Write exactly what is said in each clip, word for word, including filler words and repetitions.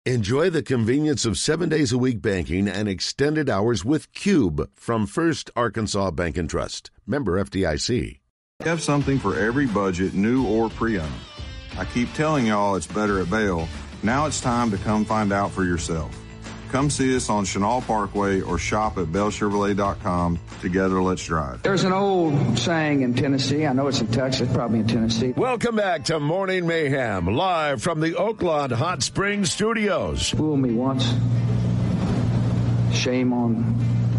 Enjoy the convenience of seven days a week banking and extended hours with Cube from First Arkansas Bank and Trust. Member F D I C. We have something for every budget, new or pre-owned. I keep telling y'all it's better at Bell. Now it's time to come find out for yourself. Come see us on Chenal Parkway or shop at bell chevrolet dot com. Together, let's drive. There's an old saying in Tennessee. I know it's in Texas, probably in Tennessee. Welcome back to Morning Mayhem, live from the Oaklawn Hot Springs Studios. Fool me once. Shame on...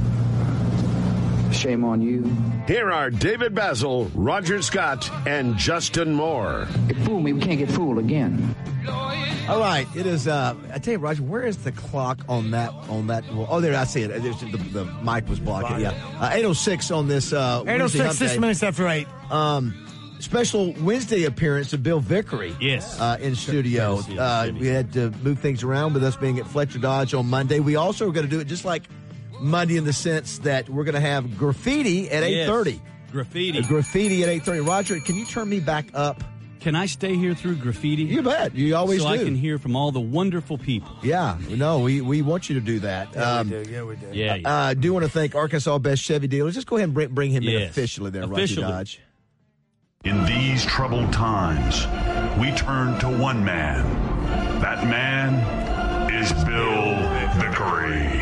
Shame on you. Here are David Basil, Roger Scott, and Justin Moore. You fool me, we can't get fooled again. All right, it is. Uh, I tell you, Roger, where is the clock on that? On that? Well, oh, there, I see it. There's, the, the mic was blocking. Yeah, uh, eight oh six on this. Uh, eight oh six, six minutes after eight. Um, special Wednesday appearance of Bill Vickery. Yes, uh, in studio. Uh, we had to move things around with us being at Fletcher Dodge on Monday. We also are going to do it just like Monday in the sense that we're going to have graffiti at eight thirty. Yes, graffiti. Uh, graffiti at eight thirty. Roger, can you turn me back up? Can I stay here through graffiti? You bet. You always so do. So I can hear from all the wonderful people. Yeah. No, we, we want you to do that. Yeah, um, we do. Yeah, we do. Yeah, yeah. I uh, do want to thank Arkansas Best Chevy Dealers. Just go ahead and bring, bring him yes. in officially there, officially. Roger Dodge. In these troubled times, we turn to one man. That man is Bill Vickery.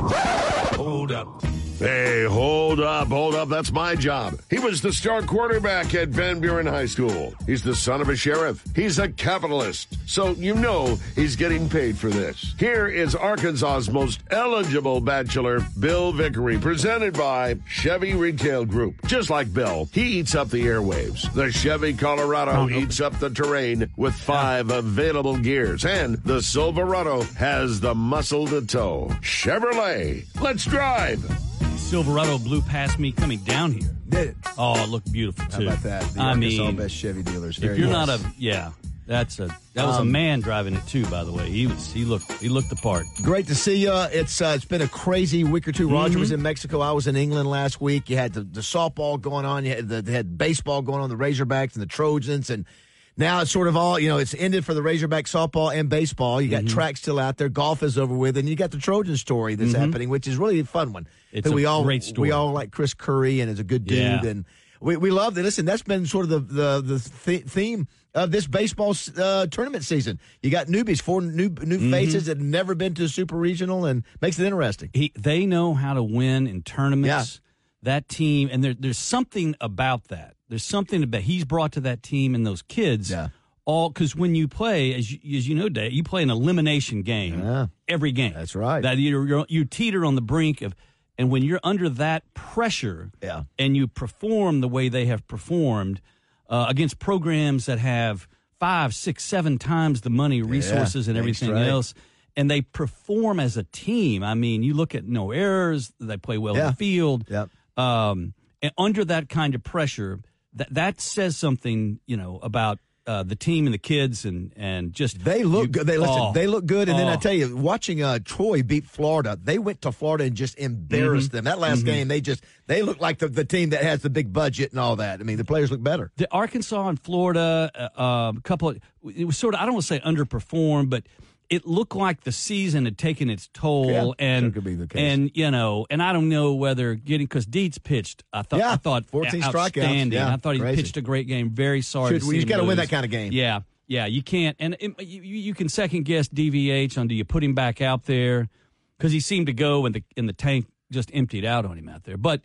Hold up. Hey, hold up, hold up. That's my job. He was the star quarterback at Van Buren High School. He's the son of a sheriff. He's a capitalist. So you know he's getting paid for this. Here is Arkansas's most eligible bachelor, Bill Vickery, presented by Chevy Retail Group. Just like Bill, he eats up the airwaves. The Chevy Colorado oh, eats up the terrain with five available gears. And the Silverado has the muscle to tow. Chevrolet, let's drive. Silverado blew past me coming down here. Did it? Oh, it looked beautiful, too. How about that? The I Arkansas mean, Best Chevy Dealers. If Very you're nice. not a, yeah, that's a, that was um, a man driving it, too, by the way. He was, he looked, he looked the part. Great to see you. It's, uh, it's been a crazy week or two. Mm-hmm. Roger was in Mexico. I was in England last week. You had the, the softball going on. You had the, they had baseball going on, the Razorbacks and the Trojans, and now it's sort of all, you know, it's ended for the Razorback softball and baseball. You got mm-hmm. track still out there. Golf is over with. And you got the Trojan story that's mm-hmm. happening, which is really a fun one. It's a we all, great story. We all like Chris Curry and is a good dude. Yeah. And we, we love it. Listen, that's been sort of the, the, the th- theme of this baseball uh, tournament season. You got newbies, four new new mm-hmm. faces that have never been to a super regional, and makes it interesting. He, they know how to win in tournaments. Yeah. That team, and there, there's something about that. There's something about he's brought to that team and those kids. Yeah. All because when you play, as you, as you know, Dave, you play an elimination game yeah. every game. That's right. That you you're, you teeter on the brink of, and when you're under that pressure, yeah. and you perform the way they have performed uh, against programs that have five, six, seven times the money, resources, yeah, and everything right. else, and they perform as a team. I mean, you look at no errors; they play well yeah. in the field. Yep. Um, and under that kind of pressure, that that says something, you know, about. Uh, the team and the kids and, and just they look you, good. They listen. Oh, they look good. And oh. then I tell you, watching uh, Troy beat Florida, they went to Florida and just embarrassed mm-hmm. them. That last mm-hmm. game, they just they look like the, the team that has the big budget and all that. I mean, the players look better. The Arkansas and Florida, uh, uh, a couple of it was sort of I don't want to say underperformed, but it looked like the season had taken its toll, yeah, and sure could be the case. and you know, and I don't know whether getting because Dietz pitched. I thought yeah, I thought fourteen outstanding. strikeouts. Yeah, I thought he crazy. pitched a great game. Very sorry. Should, to well, see you him got to lose. win that kind of game. Yeah. Yeah, you can't, and it, you, you can second guess D V H on do you put him back out there because he seemed to go and the and the tank just emptied out on him out there. But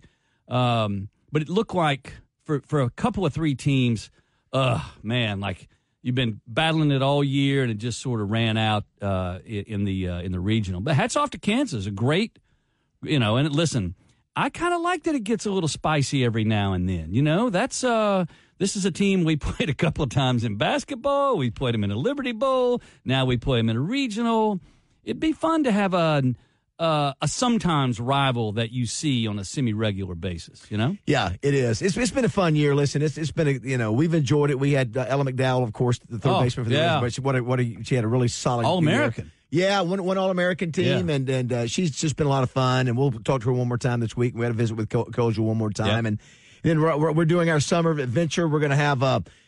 um, but it looked like for for a couple of three teams, uh man, like you've been battling it all year and it just sort of ran out uh, in the uh, in the regional. But hats off to Kansas, a great, you know. And listen, I kind of like that it gets a little spicy every now and then. You know, that's uh. This is a team we played a couple of times in basketball. We played them in a Liberty Bowl. Now we play them in a regional. It'd be fun to have a uh, a sometimes rival that you see on a semi-regular basis, you know? Yeah, it is. It's It's been a fun year. Listen, it's it's been, a, you know, we've enjoyed it. We had uh, Ella McDowell, of course, the third oh, baseman for the yeah. Razorbacks. What a, what a, she had a really solid All-American. year. Yeah, one, one All-American team, Yeah. and, and uh, she's just been a lot of fun, and we'll talk to her one more time this week. We had a visit with Ko- Kojo one more time, Yeah. and then we're, we're, we're doing our summer adventure. We're going to have uh,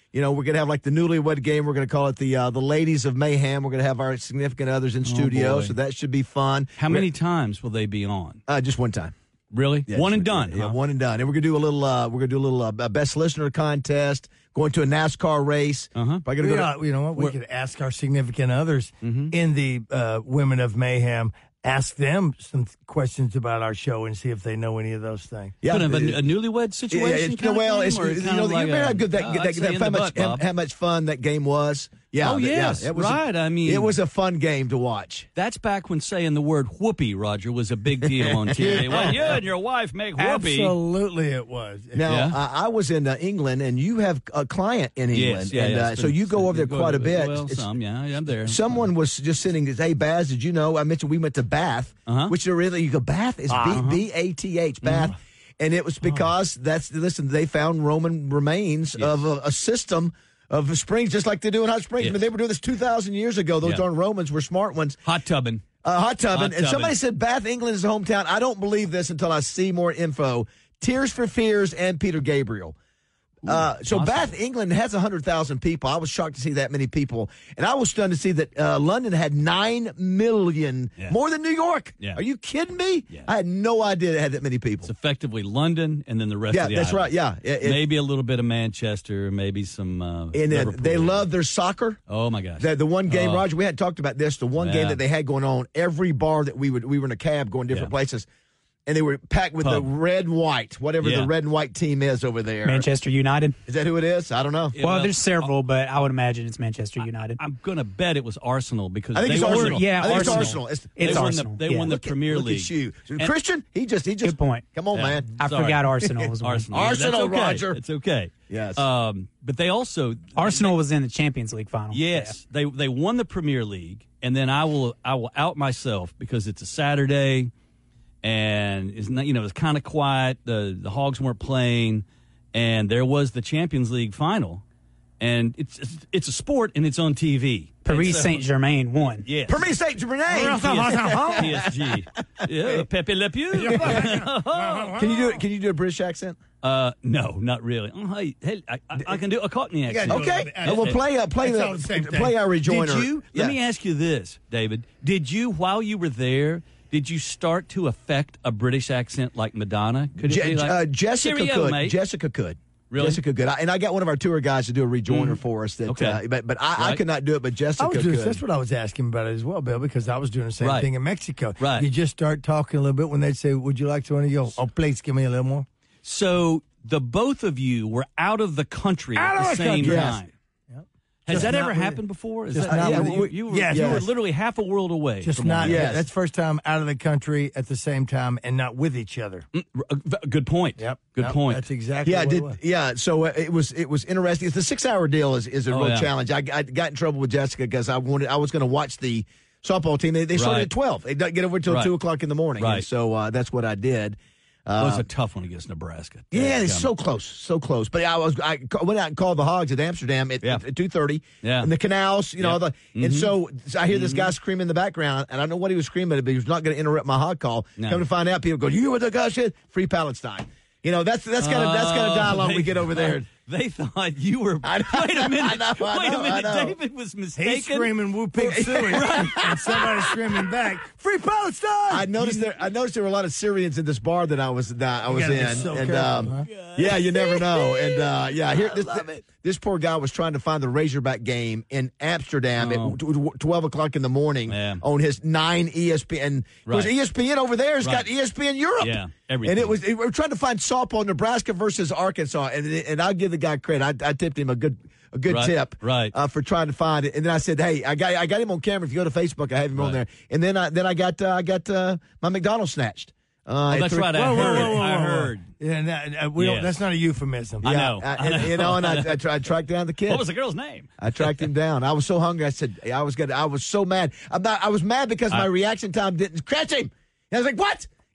You know, we're going to have like the newlywed game. We're going to call it the uh, the Ladies of Mayhem. We're going to have our significant others in studio, boy. so that should be fun. How many times will they be on? Uh, just one time. Really? Yeah, one just and done. Yeah, huh? one and done. And we're gonna do a little. Uh, we're gonna do a little uh, best listener contest. Going to a NASCAR race. Uh-huh. Probably gonna We go ought- to, you know what? We could ask our significant others in the uh, Women of Mayhem. Ask them some questions about our show and see if they know any of those things. yeah, Kind of a, uh, a newlywed situation? Yeah, it's, kind of well, thing, it's, or you kind know, of you like remember a- how good that, uh, that, I'd say that in how the much butt, how, Bob. how much fun that game was. Yeah. Oh, that- yes, yeah, it was right, A, I mean- it was a fun game to watch. That's back when saying the word whoopee, Roger, was a big deal on T V. When you and your wife make whoopee. Absolutely, it was. Now, Yeah. uh, I was in uh, England, and you have a client in England, Yes, yeah, and yeah, uh, it's so been- you go over there go quite a to- bit. Well, It's- some, yeah, yeah, I'm there. Someone was just sitting. Hey, Baz, did you know? I mentioned we went to Bath, Uh-huh. which are really you go Bath is Uh-huh. B B A T H Bath, and it was because that's listen. They found Roman remains of a, a system of springs, just like they do in hot springs. I mean, Yes. they were doing this two thousand years ago. Those Yeah. darn Romans were smart ones. Hot tubbing. Uh, hot tubbing. Hot And somebody tubbing. said Bath, England is a hometown. I don't believe this until I see more info. Tears for Fears and Peter Gabriel. Uh, so awesome. Bath, England has one hundred thousand people. I was shocked to see that many people. And I was stunned to see that uh, London had nine million, Yeah. more than New York. Yeah. Are you kidding me? Yeah. I had no idea it had that many people. It's effectively London and then the rest Yeah, of the that's islands. right. Yeah. It- it- Maybe a little bit of Manchester, maybe some uh, and uh, Liverpool. they love their soccer. Oh, my gosh. The, the one game, Oh. Roger, we had talked about this. The one game Yeah. that they had going on, every bar that we would, we were in a cab going different Yeah. places, and they were packed with the Pub. red and white, whatever Yeah. the red and white team is over there. Manchester United. Is that who it is? I don't know. Yeah, well, well, there's several, but I would imagine it's Manchester United. I'm going to bet it was Arsenal because I think they it's won Arsenal. the- yeah, I think it's Arsenal. Arsenal. It's, They It's won Arsenal. The, they yeah. won the look at- Premier look League. At you. And- Christian, he just he just Good point. Come on, Yeah. man. I Sorry. forgot Arsenal was one. Arsenal. Arsenal, That's okay. Roger. It's okay. Yes. Um, but they also Arsenal was in the Champions League final. Yes, they they won the Premier League, and then I will I will out myself because it's a Saturday, and it's not you know it's kind of quiet. The the Hogs weren't playing, and there was the Champions League final, and it's it's, it's a sport and it's on T V. Paris And so- Saint Germain won. Yes. Paris Saint Germain. P S G. Yeah, Pepe Le Pew. Can you do it? Can you do a British accent? Uh, no, not really. Oh, hey, hey, I, I, I can do a Cockney accent. do Okay. it. Uh, well, play uh, play It's the, all the same thing. play our rejoinder. Did you? Yeah. Let me ask you this, David. Did you, while you were there, did you start to affect a British accent like Madonna? Could it Je- be like, uh, Jessica "Cheerio, could. mate." Jessica could. Really? Jessica could. I, and I got one of our tour guys to do a rejoinder for us. That, Okay. uh, but but I, I Right. could not do it. But Jessica I was doing, could. that's what I was asking about it as well, Bill, because I was doing the same Right. thing in Mexico. Right. You just start talking a little bit when they'd say, "Would you like to?" And you go, "Oh, please give me a little more." So the both of you were out of the country Out at of the the same country. time. Has Just that not ever with- happened before? Is just that, not yeah, with- you, you were, yes, you were yes. literally half a world away. Just from not. one Yeah, Yes. that's first time out of the country at the same time and not with each other. another. Good point. Yep. Good Yep, point. That's exactly. Yeah, I what did. It was. Yeah, so uh, it was it was interesting. The six hour deal is, is a Oh, real yeah. challenge. I, I got in trouble with Jessica because I wanted I was going to watch the softball team. They, they started Right. at twelve. They don't get over until Right. two o'clock in the morning. Right. And so uh, that's what I did. It was a tough one against Nebraska. Yeah, it's Dadgummit. so close, so close. But I was I ca- went out and called the Hogs at Amsterdam at, Yeah. at two thirty. Yeah. And the canals, you know, Yeah. the, and so, so I hear this guy screaming in the background, and I don't know what he was screaming, but he was not going to interrupt my hog call. No. Come to find out, people go, "You hear what the guy said? Free Palestine." You know, that's that's kind of that's kind of Oh, dialogue they we get over there. thought- They thought you were. I know, wait a minute. I know, I wait know, a minute. I know. David was mistaken. He's screaming "Woo Pig Suey," and somebody screaming back, "Free Palestine!" I noticed there. I noticed there were a lot of Syrians in this bar that I was that I was gotta be in, so and careful, um, huh? yeah, you never know. And uh, yeah, here this this poor guy was trying to find the Razorback game in Amsterdam Oh. at t- twelve o'clock in the morning Yeah. on his nine E S P N. Of course, Right. E S P N over there has got Right. E S P N Europe. Yeah, everything. And it was we were trying to find softball Nebraska versus Arkansas, and and I'll give the guy credit. I, I tipped him a good. A good Right, tip, right. Uh, for trying to find it, and then I said, "Hey, I got I got him on camera. If you go to Facebook, I have him on Right. there." And then I then I got uh, I got uh, my McDonald's snatched. Uh, Oh, at that's three- right. I Whoa, whoa, heard. whoa, whoa, I whoa. heard. Yeah, no, uh, we Yes. don't, that's not a euphemism. I Yeah, know. I, I and, know. you know, and I, I, tried, I tracked down the kid. What was the girl's name? I tracked him down. I was so hungry. I said, I was gonna, I was so mad. I'm not, I was mad because my I- reaction time didn't catch him. And I was like, what?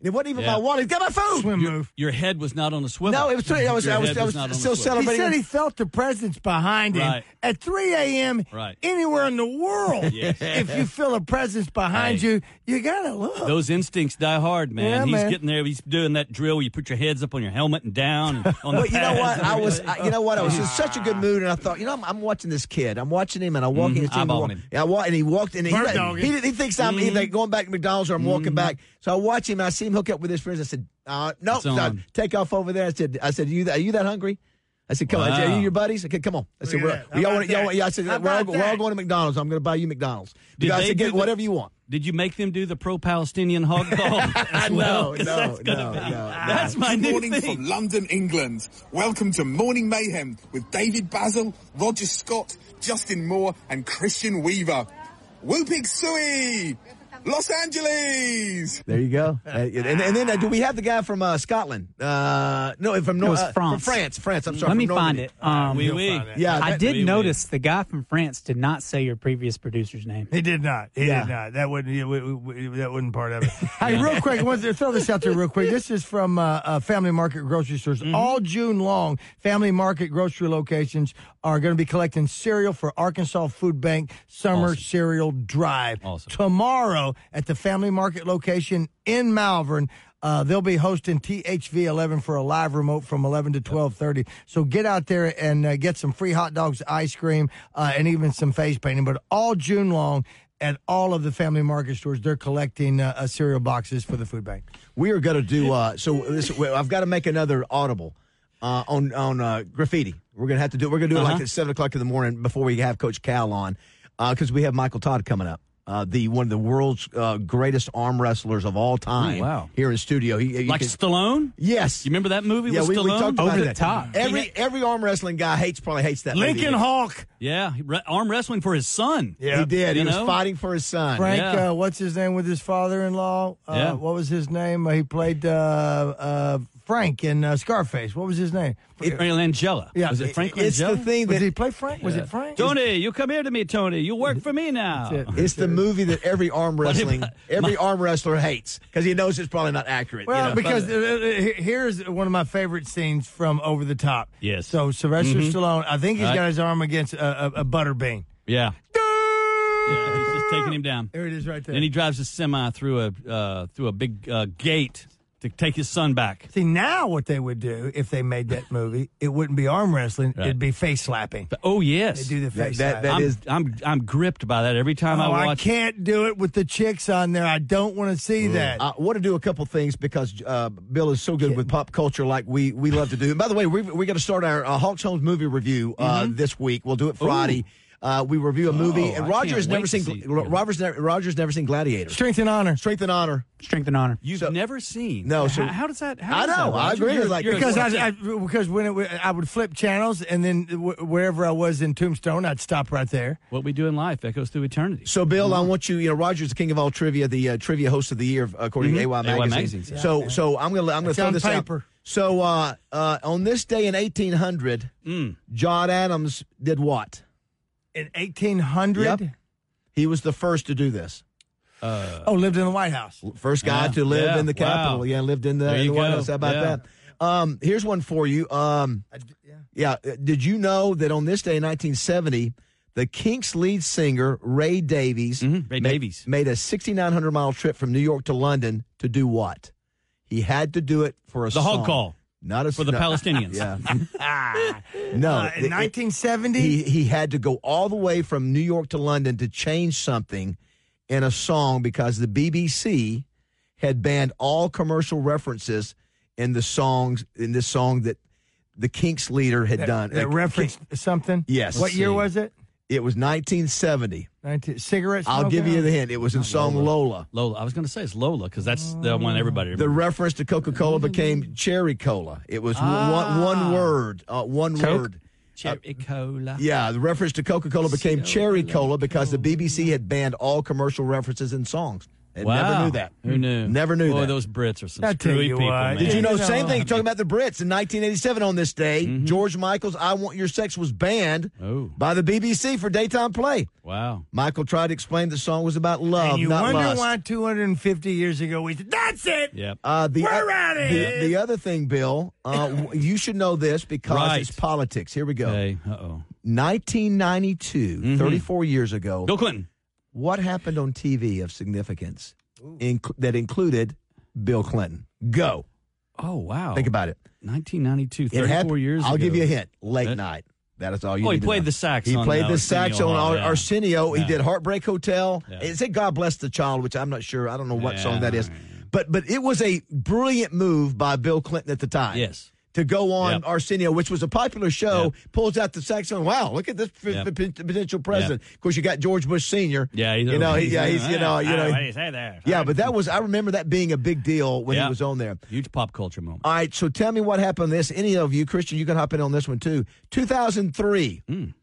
It wasn't even Yeah. my wallet. He's got my food. Swim Your, move. your head was not on a swivel. No, it was. I was. Your I was, head I was not on a still swivel. He celebrating. said he felt the presence behind him Right. at three a.m. Right. anywhere in the world. Yes. If you feel a presence behind Hey. you, you gotta look. Those instincts die hard, man. Yeah, he's man. getting there. He's doing that drill where you put your heads up on your helmet and down and on the Well, you know pads what? and I was, everything. I, you know what? I was in such a good mood, and I thought, you know, I'm, I'm watching this kid. I'm watching him, and I walk in. Mhm, eyeballing him. Yeah, I walk, and he walked, and he, Bird he, dogging. he, he thinks I'm Mm-hmm. either going back to McDonald's or I'm walking back. So I watch him, and I see him hook up with his friends. I said, uh, "Nope, It's on. no, take off over there." I said, "I said, you, are you that hungry?" I said, "Come on, are Wow. you your buddies?" I said, "Come on." I said, Look at "We're, that. How we all about want, y'all, that? want- yeah." I said, How "We're all, about we're all that? going to McDonald's. I'm going to buy you McDonald's." Did I they said, do "Get the- whatever you want." Did you make them do the pro-Palestinian hog call? as No, well? no, That's gonna no, be- no. That's my Good new morning thing. from London, England. Welcome to Morning Mayhem with David Basil, Roger Scott, Justin Moore, and Christian Weaver. Woo Pig Suey! Los Angeles! There you go. Uh, and, and then uh, do we have the guy from uh, Scotland? Uh, no, from It North was uh, France. From France. France. I'm sorry. Let me from find Normandy. it. Um, Oui, He'll oui. find it. Yeah, I that- did oui, oui. notice the guy from France did not say your previous producer's name. He did not. He Yeah. did not. That wouldn't. He, we, we, that wasn't part of it. Hey, real quick, I want to throw this out there real quick. This is from uh, uh, Family Market grocery stores. Mm-hmm. All June long, Family Market grocery locations are going to be collecting cereal for Arkansas Food Bank Summer Awesome. Cereal Drive. Awesome. Tomorrow at the Family Market location in Malvern. Uh, they'll be hosting T H V eleven for a live remote from eleven to twelve thirty. So get out there and uh, get some free hot dogs, ice cream, uh, and even some face painting. But all June long at all of the Family Market stores, they're collecting uh, uh, cereal boxes for the food bank. We are going to do. Uh, so this, well, I've got to make another audible uh, on on uh, graffiti. We're going to have to do. We're going to do it Uh-huh. like at seven o'clock in the morning before we have Coach Cal on, because we have Michael Todd coming up. Uh, the one of the world's uh, greatest arm wrestlers of all time. Oh, wow. Here in studio, he, you Like can- Stallone? yes, You remember that movie yeah, with we, we Stallone? talked about Over the that. top. Every every arm wrestling guy hates probably hates that. lady. Lincoln Hawk. Yeah, he re- arm wrestling for his son. Yeah. He did. You He was know? fighting for his son. Frank, Yeah. uh, what's his name with his father-in-law? Uh, Yeah. What was his name? Uh, he played uh, uh, Frank in uh, Scarface. What was his name? Frank Langella. Yeah. Was it Frank It's the Langella? thing Was that he play Frank? Was it Frank? Tony, you come here to me, Tony. You work for me now. That's it. it's the movie that every arm wrestling every arm wrestler hates because he knows it's probably not accurate. Well, you know? because uh, uh, he- here's one of my favorite scenes from Over the Top. Yes. So Sylvester Stallone, I think he's Right. got his arm against a, a, a butter bean. Yeah. Yeah, he's just taking him down. There it is, right there. Then he drives a semi through a uh, through a big uh, gate to take his son back. See, now what they would do if they made that movie, it wouldn't be arm wrestling; Right. it'd be face slapping. But, oh yes, They do the That- face that- slapping. that I'm, is- I'm I'm gripped by that every time Oh, I I watch. can't do it with the chicks on there. I don't want to see that. I want to do a couple things because uh, Bill is so good with pop culture, like we we love to do. And by the way, we we got to start our uh, Hawks Homes movie review uh, this week. We'll do it Friday. Uh, we review a movie, Oh, and I Roger can't has never wait to seen. see it. Roger's never, Roger's never seen Gladiator. Strength and honor. Strength and Honor. Strength and honor. You've So- never seen. No, so- how, how does that? How I does know, that, I Roger? agree. You're- Like- you're- Because I, I because when it, I would flip channels and then w- wherever I was in Tombstone, I'd stop right there. what we do in life echoes through eternity. So, Bill, I want you. You know, Roger's the king of all trivia, the uh, trivia host of the year, according to A Y A Y Magazine. Magazines, yeah. So, so I'm gonna I'm gonna It's throw on this paper. out. So, uh, uh, on this day in eighteen hundred, Mm. John Adams did what? In eighteen hundred, Yep. He was the first to do this. oh, lived in the White House. First guy Yeah, to live yeah, in the wow. Capitol. Yeah, lived in the, There in you the White go. House. How about Yeah. that? Um, here's one for you. Um, I d- yeah. yeah, uh, did you know that on this day in nineteen seventy, the Kinks lead singer Ray Davies, Mhm, Ray ma- Davies. made a sixty-nine hundred mile trip from New York to London to do what? He had to do it for a The song. hog call Not a for the no, Palestinians. Yeah. no. Uh, in it- nineteen seventy, he he had to go all the way from New York to London to change something in a song because the B B C had banned all commercial references in the songs in this song that the Kinks leader had that, done. that Uh, referenced something. Yes. What Let's year see. was it? It was nineteen seventy. nineteen cigarette. I'll give smoking? you the hint. It was in song Lola. Lola. I was going to say it's Lola because that's the one everybody The remembers. reference to Coca Cola became Cherry Cola. It was one one word. Uh, one Coke? word. Cherry Cola. Yeah, the reference to Coca Cola became Cherry Cola because the B B C had banned all commercial references in songs. They Wow. never knew that. Who knew? Never knew Boy, that. those Brits are some I tell screwy you people, what. man. Did you know, You know, same thing, talking about the Brits, in nineteen eighty-seven on this day, Mm-hmm. George Michael's I Want Your Sex was banned Oh. by the B B C for daytime play. Wow. Michael tried to explain the song was about love, And you not wonder lust. why two hundred fifty years ago we said, that's it. Yep. Uh, the, We're outta the, here. the other thing, Bill, uh, w- you should know this because Right. it's politics. Here we go. Okay. Uh-oh. nineteen ninety-two, Mhm. thirty-four years ago, Bill Clinton. what happened on T V of significance inc- that included Bill Clinton? Go. Oh, wow. Think about it. nineteen ninety-two, It thirty-four happened- years I'll ago. give you a hint. Late That- night. That is all you Oh, he need to played know. the sax He on, played uh, the Arsenio sax on Hall, Ar- yeah. Arsenio. He Yeah. did Heartbreak Hotel. Yeah. It said God Bless the Child, which I'm not sure. I don't know what Yeah. song that is. But but it was a brilliant move by Bill Clinton at the time. Yes. To go on Yep. Arsenio, which was a popular show, Yep. pulls out the saxophone. Wow, look at this p- Yep. p- potential president. Of course, you got George Bush Senior. Yeah, he's you know, he, yeah, he's you know, you know, What do you say there? yeah. But that was I remember that being a big deal when Yeah. he was on there. Huge pop culture moment. All right, so tell me what happened on this. Any of you, Christian, you can hop in on this one too. two thousand three. Mm.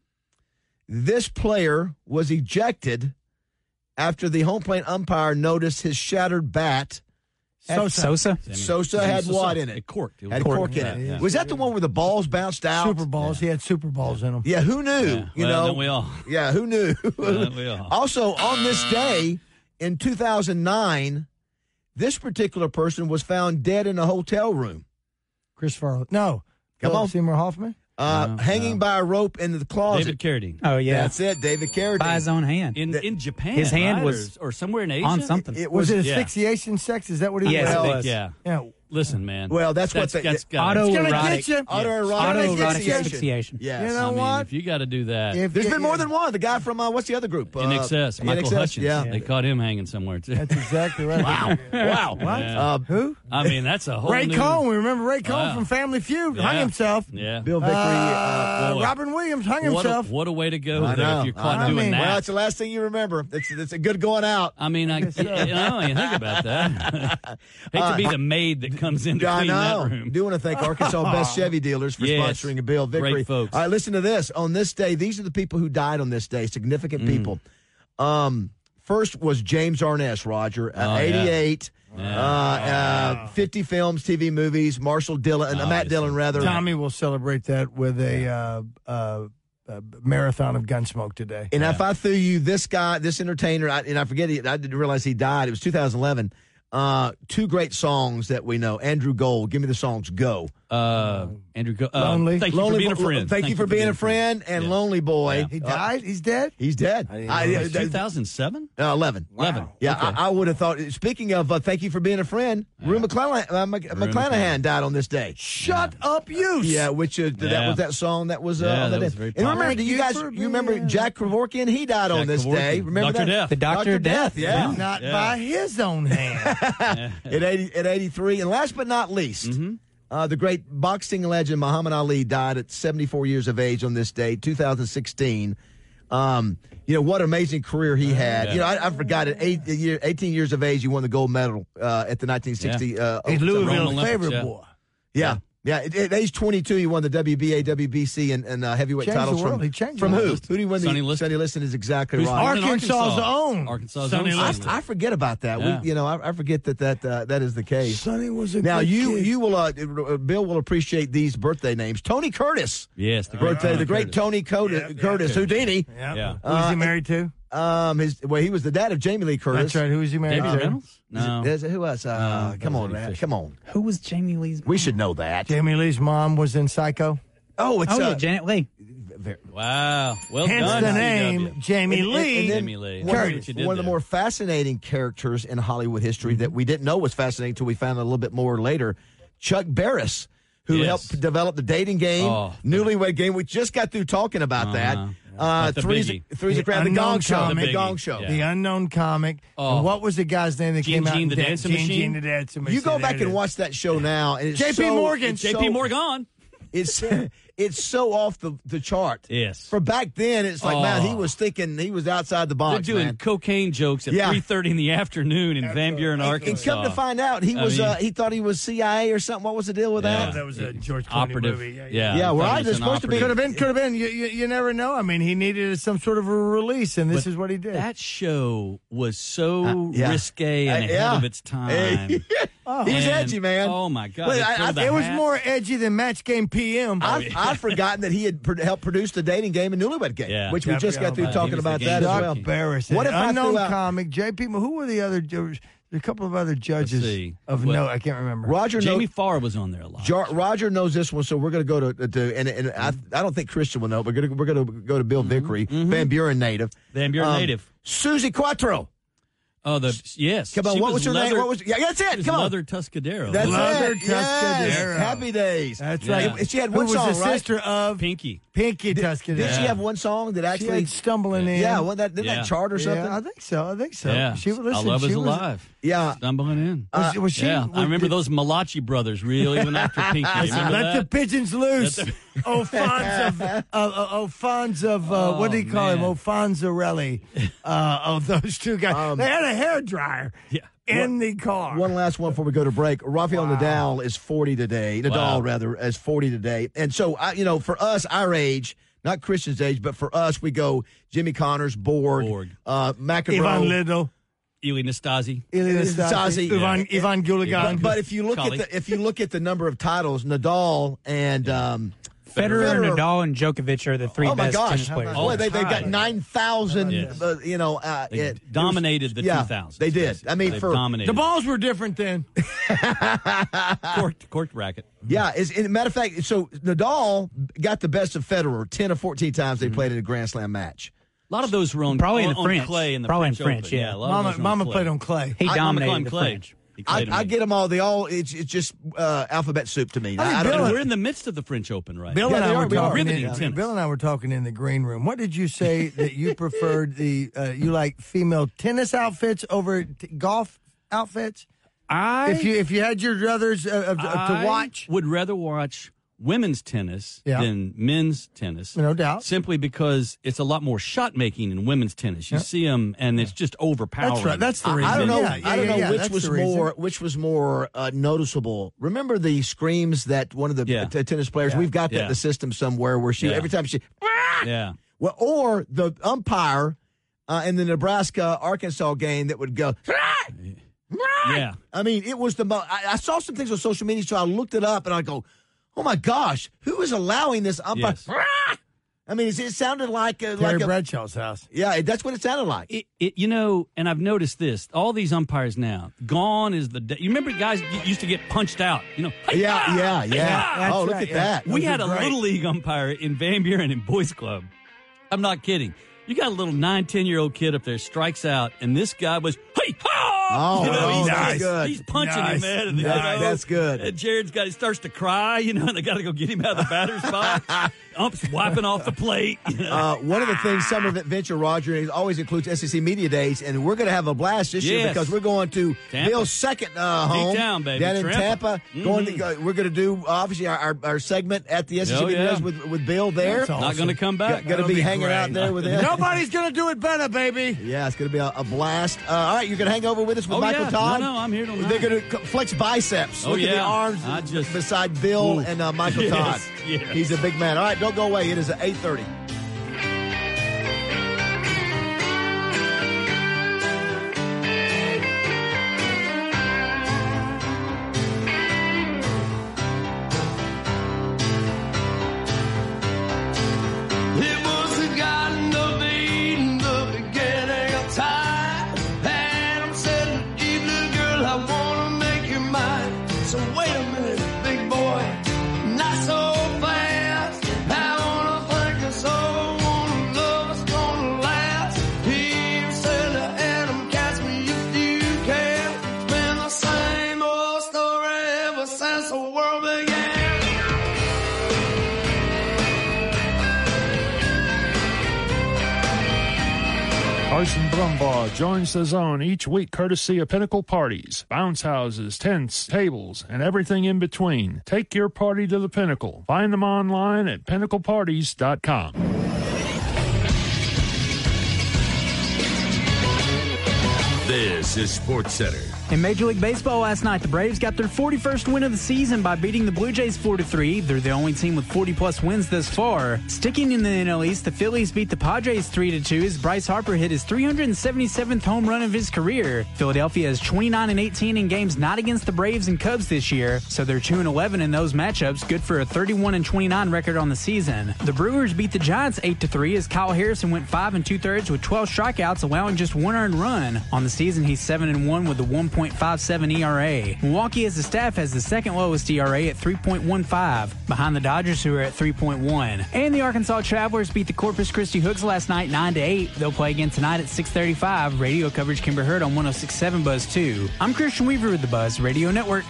This player was ejected after the home plate umpire noticed his shattered bat. Sosa. Sosa? Sosa had what in it? It corked. It was Had corked. cork in Yeah, it. yeah. Was that the one where the balls bounced out? Super Balls. He had Super Balls in him. Yeah, who knew? Yeah. You Well, know, then we all. yeah, who knew? Well, we all. Also, on this day in two thousand nine, this particular person was found dead in a hotel room, Chris Farley. No. Come Philip on. Seymour Hoffman? uh, No, hanging no. by a rope in the closet. David Carradine. Oh, yeah. That's it, David Carradine. By his own hand. In The- in Japan. His hand right? was or, or somewhere in Asia. on something. It Was, was, it yeah. asphyxiation sex? Is that what he Yes, was? it I think, was. yeah. Yeah. Listen, man. Well, that's what they- that's gotta- Auto- It's gonna Autoerotic. get you. autoerotic Autoerotic asphyxiation. asphyxiation. Yes. You know I mean, what? if you got to do that. If There's you- been more than one. The guy from uh, what's the other group? in Uh, excess, Michael In Excess, Hutchins. Yeah. They caught him hanging somewhere too. That's exactly right. Wow. Wow. What? Yeah. Uh, Who? I mean, that's a whole Ray new. Cohn. We remember Ray Cohn Wow. from Family Feud. Yeah. Hung himself. Yeah. Bill Vickery. Uh, Uh, boy. Robin Williams hung What a, himself. what a way to go I there know, if you're I caught know. doing I mean, that. well, it's the last thing you remember. It's it's a good going out. I mean, I, you know, you think about that. Hate to be the maid that comes in to I clean know. that room. Do want to thank Arkansas Best Chevy dealers for Yes. sponsoring a Bill Vickery. Great folks. All right, listen to this. On this day, these are the people who died on this day. Significant Mm. people. Um, first was James Arness, Roger, uh, Oh, yeah. eighty-eight. Yeah. Uh, uh, fifty films, T V movies. Marshall Dillon, uh, Oh, Matt he's- Dillon, rather. Tommy will celebrate that with a uh, uh, uh, marathon of Gunsmoke today. And if I threw you this guy, this entertainer, I, and I forget, he, I didn't realize he died. It was two thousand eleven. Uh, two great songs that we know. Andrew Gold, give me the songs. Go. Uh, Andrew, Go- uh, Lonely. Thank you Lonely for being a Bo- friend. Thank, you for being a friend. And Yeah. Lonely Boy. Yeah. He died? He's dead? He's dead. I didn't I- know uh, that. two thousand seven? uh, eleven. eleven. Yeah, Okay. I, I would have thought. Speaking of, uh, thank you for being a friend. Rue McClanahan, uh, Mc, McClanahan McClanahan. died on this day. Shut up, you. Yeah, which uh, that Yeah. was that song that was uh, Yeah, on that that was day. very And remember, popular. do you guys Thank you you remember for Jack Kevorkian? He died on Jack this Kevorkian. day. Remember Doctor that? Death. The Doctor Death. Yeah. Not Yeah. by his own hand. at eighty at eighty-three, and last but not least. Mm-hmm. Uh, the great boxing legend Muhammad Ali died at seventy-four years of age on this day, two thousand sixteen. Um, you know, what amazing career he had. Yeah. You know, I, I forgot it. Eight, a year, eighteen years of age, he won the gold medal uh, at the nineteen sixty. Uh, He's Open- Louisville's Olympics, favorite yeah. boy. Yeah. Yeah, at, at age twenty-two, he won the W B A, W B C, and, and uh, heavyweight Changed the titles world. from, He changed from the who? world. Who did he win? Sonny the, Liston. Sonny Liston is exactly Who's right. in Arkansas's own. Arkansas's Sonny own. Liston. I forget about that. Yeah. We, you know, I, I forget that that uh, that is the case. Sonny was a Now good you kid. you will uh, uh, Bill will appreciate these birthday names. Tony Curtis, Yes, the great birthday, Tony the great Curtis. Tony Curtis, Yeah, yeah. Curtis Houdini. Yeah. Yeah. Who was Uh, he married to? Um, his well, he was the dad of Jamie Lee Curtis. That's right. Who was he married Davy to? Reynolds? No. Is it- who else? Uh, No, come that on, was man. Fisher. Come on. Who was Jamie Lee's We mom? should know that. Jamie Lee's mom was in Psycho. Oh, it's Oh, uh, yeah, Janet Leigh. very- Wow. Well Hence done, the C name W. Jamie And- and- Lee. and then Jamie Lee. One, Curtis. of, What you the- did one of the there. more fascinating characters in Hollywood history that we didn't know was fascinating until we found out a little bit more later. Chuck Barris, who Yes. helped develop the dating game, Oh. Newlywed Game. We just got through talking about Uh-huh. that. Uh, Like the three's, Biggie. three's The a crowd, the unknown Gong Show, comic. the Gong Biggie. Show. Yeah. The unknown comic. Oh. And what was the guy's name that Gene came out? Gene and the dan- Dancing Gene Machine? Gene the Dancing Machine. You go back There it and is. watch that show now, and it's J P so- Morgan. it's J so- P Morgan. It's it's so off the, the chart. Yes. For back then, it's like, Oh. man, he was thinking he was outside the box. They're doing man. cocaine jokes at Yeah. three thirty in the afternoon in Van Buren, And Arkansas. come to find out, he I was mean- uh, he thought he was C I A or something. What was the deal with Yeah. that? That was a George Clooney Operative. movie. Yeah, Yeah. Yeah, I well, thought I he was was an supposed to be- Could have operative. been, could have been. You, you, you never know. I mean, he needed some sort of a release, and this But is what he did. That show was so Uh, yeah. risque and Uh, ahead yeah. of its time. He was And- edgy, man. Oh, my God. Well, They I- throw I- the it was hat. more edgy than Match Game P M. I've, I'd forgotten that he had pro- helped produce the dating game and Newlywed Game, Yeah. which we Yeah, just yeah, got through he talking was the about game that as jockey. well. Embarrassing. What if I Unknown threw out- comic, J P. Who were the other? There was a couple of other judges see. of What- note. I can't remember. Roger Jamie knows, Farr was on there a lot. Jar, Roger knows this one, so we're going to go to, to and, and I, I don't think Christian will know, but we're going to we're going to go to Bill Vickery, Van Buren native, Van Buren Um, native. Susie Quattro. Oh, the yes. Come on, She what was her leather, name? What was? Yeah, that's it. She was Come on. Leather Tuscadero. That's Leather it. Yes. Tuscadero. Happy Days. That's Yeah. right. And she had Who one was song, the right? sister of Pinky. Pinky Tuscadero? Did she have one song that She actually? had Stumbling In. Yeah, well, that didn't Yeah. that chart or something? Yeah, I think so. I think so. Yeah. She, listen, I Love she is was, Alive. Yeah. Stumbling in. Was, was she? yeah, was, I remember did- those Malachi brothers really went after Pinky. Remember Let that? the pigeons loose. Let Oh, Fonz of, uh, uh, oh, Fonz of, uh, what do you call him? man. Oh, Fonzarelli. Uh, oh, those two guys. they had a hair dryer Yeah. in the car. One last one before we go to break. Rafael Nadal is forty today. Nadal, Wow. rather, is forty today. And so, I, you know, for us, our age, not Christian's age, but for us, we go Jimmy Connors, Borg, Borg. Uh, McEnroe. Ivan Little. Ili Nastasi. Ilya Stasi. Stasi, Ivan, Yeah. Ivan Guligan. But, but if you look Collie. at the if you look at the number of titles, Nadal and um, Federer, Federer- Nadal, and Djokovic are the three oh my best gosh, tennis players. boy, they they got nine thousand. Yes. Uh, you know, uh, They it, dominated the yeah, two thousands. They did. I mean, They for dominated. the balls were different then. corked, corked racket. yeah. As a matter of fact, so Nadal got the best of Federer ten or fourteen times Mm-hmm. they played in a Grand Slam match. A lot of those were on Probably in on, the on French. clay in the Probably in French French, Open. yeah. a lot of Mama, those were on Mama clay. played on clay. He I- I'm gonna dominated call him the clay. French. He I, played him I in. get them all. They all. It's it's just uh, alphabet soup to me. I think I, I Bill don't and- know. We're in the midst of the French Open right Bill now. and they I are. were We are. talking. Riveting In, tennis. Bill and I were talking in the green room. What did you say that you preferred the uh, you like female tennis outfits over t- golf outfits? I If you if you had your druthers uh, uh, I to watch, would rather watch women's tennis Yeah. than men's tennis. no doubt. Simply because it's a lot more shot making in women's tennis. You see them, and it's just overpowering. That's right. That's the I- reason. I don't know. Yeah, yeah, I don't yeah, know yeah, which that's was the reason. more which was more uh, noticeable. Remember the screams that one of the Yeah. t- tennis players. We've got that Yeah. in the system somewhere where she Yeah. every time she Yeah. well, or the umpire uh, in the Nebraska Arkansas game that would go. Yeah. I mean, it was the most. I, I saw some things on social media, so I looked it up and I go, "Oh my gosh, who is allowing this umpire?" Yes. I mean, it, it sounded like a, Terry like a, Bradshaw's house. yeah, that's what it sounded like. It, it, you know, and I've noticed this. All these umpires now, gone is the day. You remember guys used to get punched out. You know, Yeah, yeah, yeah. That's Oh, look right, at yeah. that. we Those had are a great. little league umpire in Van Buren in Boys Club. I'm not kidding. You got a little nine, ten year old kid up there, strikes out, and this guy was, hey, ha! Oh, you know, oh, he's, that's he's, good. he's punching Nice. him, man. And, you That's- know, that's good. And Jared's got, he starts to cry, you know, and they got to go get him out of the batter's box. Ump's wiping off the plate. You know? Uh, one of the things, Summer Adventure, Roger, it always includes S E C Media Days, and we're going to have a blast this year Yes. because we're going to Tampa. Bill's second uh, home town, baby. down in Tampa. Tampa. Going to, go, we're going to do obviously our, our, our segment at the S E C Oh, Media yeah. Days with, with Bill there. That's awesome. Not going to come back. Going to be, be hanging great. out there with him. Nobody's gonna do it better, baby. Yeah, it's going to be a, a blast. Uh, all right, you're going to hang over with us with Oh, Michael yeah. Todd. No, no, I'm here till They're nine. going to flex biceps. Oh, Look at the yeah. arms I just- beside Bill Ooh. and uh, Michael Yes, Todd. yes. He's a big man. All right, don't go away. It is at eight thirty. It was the Garden of Eden, the beginning of time. And I'm saying, you little girl, I wanna make you mine. So wait a minute, big boy, not so fast. I wanna thank you so Carson Brumbaugh joins the zone each week courtesy of Pinnacle Parties, bounce houses, tents, tables, and everything in between. Take your party to the Pinnacle. Find them online at pinnacle parties dot com. This is SportsCenter. In Major League Baseball last night, the Braves got their forty-first win of the season by beating the Blue Jays four to three. They're the only team with forty-plus wins thus far. Sticking in the N L East, the Phillies beat the Padres three to two as Bryce Harper hit his three hundred seventy-seventh home run of his career. Philadelphia is twenty-nine and eighteen in games not against the Braves and Cubs this year, so they're two and eleven in those matchups, good for a thirty-one and twenty-nine record on the season. The Brewers beat the Giants eight to three as Kyle Harrison went five and two-thirds with twelve strikeouts, allowing just one earned run. On the season, he's seven and one with a one point five seven E R A. Milwaukee as a staff has the second lowest E R A at three point one five, behind the Dodgers who are at three point one. And the Arkansas Travelers beat the Corpus Christi Hooks last night nine to eight. They'll play again tonight at six thirty-five. Radio coverage can be heard on one oh six point seven Buzz two. I'm Christian Weaver with the Buzz Radio Network.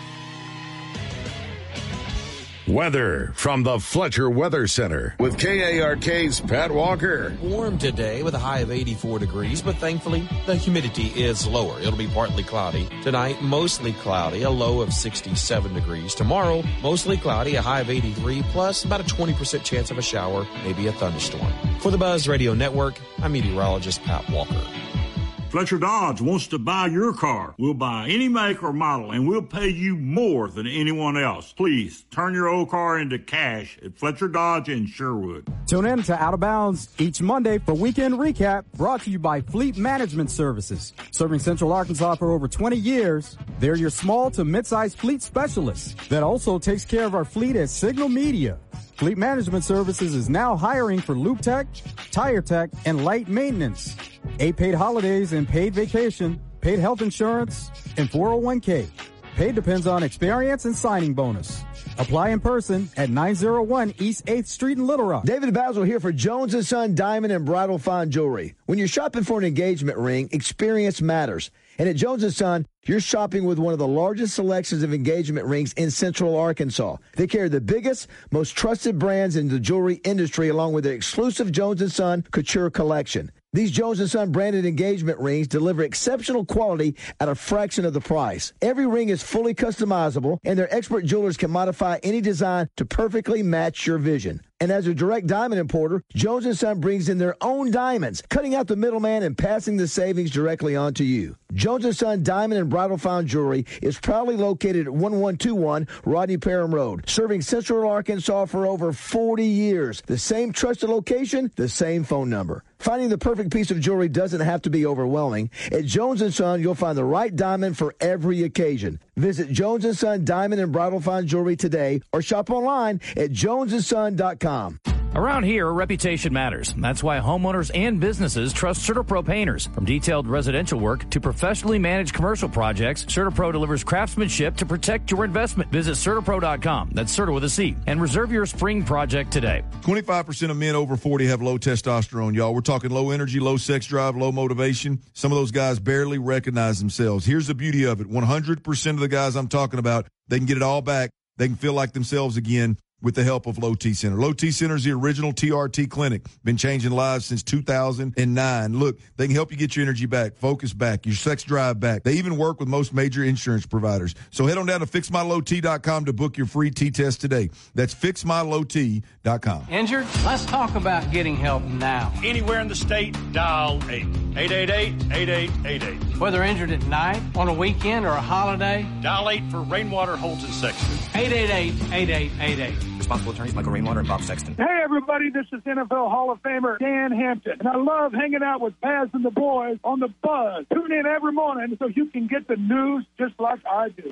Weather from the Fletcher Weather Center with K A R K's Pat Walker. Warm today with a high of eighty-four degrees, but thankfully the humidity is lower. It'll be partly cloudy. Tonight, mostly cloudy, a low of sixty-seven degrees. Tomorrow, mostly cloudy, a high of eighty-three, plus about a twenty percent chance of a shower, maybe a thunderstorm. For the Buzz Radio Network, I'm meteorologist Pat Walker. Fletcher Dodge wants to buy your car. We'll buy any make or model, and we'll pay you more than anyone else. Please turn your old car into cash at Fletcher Dodge in Sherwood. Tune in to Out of Bounds each Monday for Weekend Recap, brought to you by Fleet Management Services. Serving Central Arkansas for over twenty years, they're your small to mid-sized fleet specialist that also takes care of our fleet at Signal Media. Fleet Management Services is now hiring for Loop Tech, Tire Tech, and light maintenance. Eight paid holidays and paid vacation, paid health insurance, and four oh one k. Pay depends on experience and signing bonus. Apply in person at nine oh one East eighth Street in Little Rock. David Basil here for Jones and Son Diamond and Bridal Fine Jewelry. When you're shopping for an engagement ring, experience matters. And at Jones and Son, you're shopping with one of the largest selections of engagement rings in Central Arkansas. They carry the biggest, most trusted brands in the jewelry industry, along with their exclusive Jones and Son Couture collection. These Jones and Son branded engagement rings deliver exceptional quality at a fraction of the price. Every ring is fully customizable, and their expert jewelers can modify any design to perfectly match your vision. And as a direct diamond importer, Jones and Son brings in their own diamonds, cutting out the middleman and passing the savings directly on to you. Jones and Son Diamond and Bridal Fine Jewelry is proudly located at one one two one Rodney Parham Road, serving Central Arkansas for over forty years. The same trusted location, the same phone number. Finding the perfect piece of jewelry doesn't have to be overwhelming. At Jones and Son, you'll find the right diamond for every occasion. Visit Jones and Son Diamond and Bridal Fine Jewelry today or shop online at jones and son dot com. Around here, reputation matters. That's why homeowners and businesses trust CertaPro painters. From detailed residential work to professionally managed commercial projects, CertaPro delivers craftsmanship to protect your investment. Visit Certapro dot com, that's Certa with a C, and reserve your spring project today. twenty-five percent of men over forty have low testosterone, y'all. We're talking low energy, low sex drive, low motivation. Some of those guys barely recognize themselves. Here's the beauty of it. one hundred percent of the guys I'm talking about, they can get it all back. They can feel like themselves again with the help of Low T Center. Low T Center is the original T R T clinic. Been changing lives since two thousand nine. Look, they can help you get your energy back, focus back, your sex drive back. They even work with most major insurance providers. So head on down to fix my low t dot com to book your free T-test today. That's fix my low t dot com. Injured? Let's talk about getting help now. Anywhere in the state, dial eight. eight eight eight, eight eight eight eight. Whether injured at night, on a weekend, or a holiday, dial eight for Rainwater Holton Sexton. eight eight eight, eight eight eight eight. Responsible attorneys Michael Rainwater and Bob Sexton. Hey, everybody, this is N F L Hall of Famer Dan Hampton, and I love hanging out with Baz and the boys on the Buzz. Tune in every morning so you can get the news just like I do.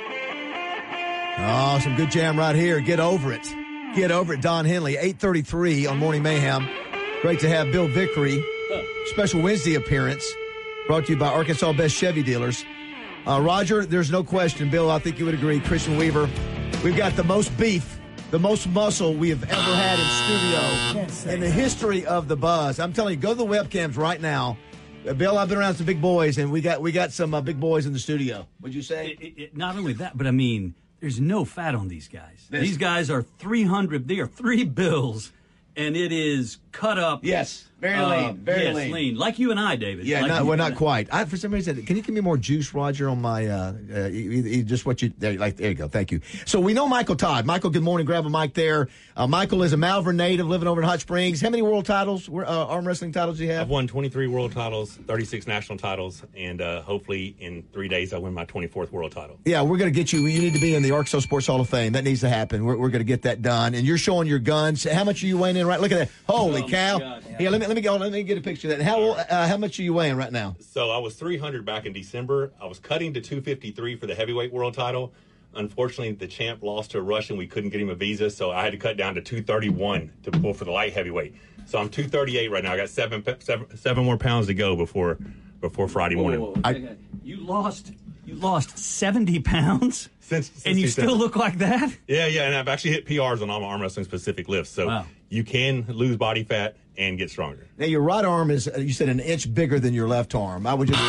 Oh, some good jam right here. Get over it. Get over it, Don Henley, eight thirty-three on Morning Mayhem. Great to have Bill Vickery. Special Wednesday appearance brought to you by Arkansas Best Chevy Dealers. Uh, Roger, there's no question. Bill, I think you would agree. Christian Weaver, we've got the most beef, the most muscle we have ever had in studio in the history of the Buzz. I'm telling you, go to the webcams right now. Uh, Bill, I've been around some big boys, and we got we got some uh, big boys in the studio. Would you say? It, it, it, not only that, but I mean, there's no fat on these guys. This. These guys are three hundred. They are three bills, and it is cut up. Yes. Very Uh, lean. Very yes, lean. lean. Like you and I, David. Yeah, like not, you well, and not I. quite. I, for some reason, can you give me more juice, Roger, on my, uh, uh you, you, just what you, there, like, there you go. Thank you. So we know Michael Todd. Michael, good morning. Grab a mic there. Uh, Michael is a Malvern native living over in Hot Springs. How many world titles, uh, arm wrestling titles do you have? I've won twenty-three world titles, thirty-six national titles, and uh, hopefully in three days I'll win my twenty-fourth world title. Yeah, we're going to get you. You need to be in the Arkansas Sports Hall of Fame. That needs to happen. We're, we're going to get that done. And you're showing your guns. How much are you weighing in right? Look at that. Holy Oh, cow. God. Yeah, let me, let me go. Let me get a picture of that. How, uh, how much are you weighing right now? So I was three hundred back in December. I was cutting to two fifty-three for the heavyweight world title. Unfortunately, the champ lost to a Russian. We couldn't get him a visa, so I had to cut down to two thirty-one to pull for the light heavyweight. So I'm two thirty-eight right now. I got seven, seven, seven more pounds to go before before Friday morning. Whoa, whoa, whoa. Okay. You lost. You lost seventy pounds, since, since and you December. still look like that. Yeah, yeah, and I've actually hit P Rs on all my arm wrestling specific lifts. So Wow. you can lose body fat and get stronger. Now, your right arm is, uh, you said, an inch bigger than your left arm. I would just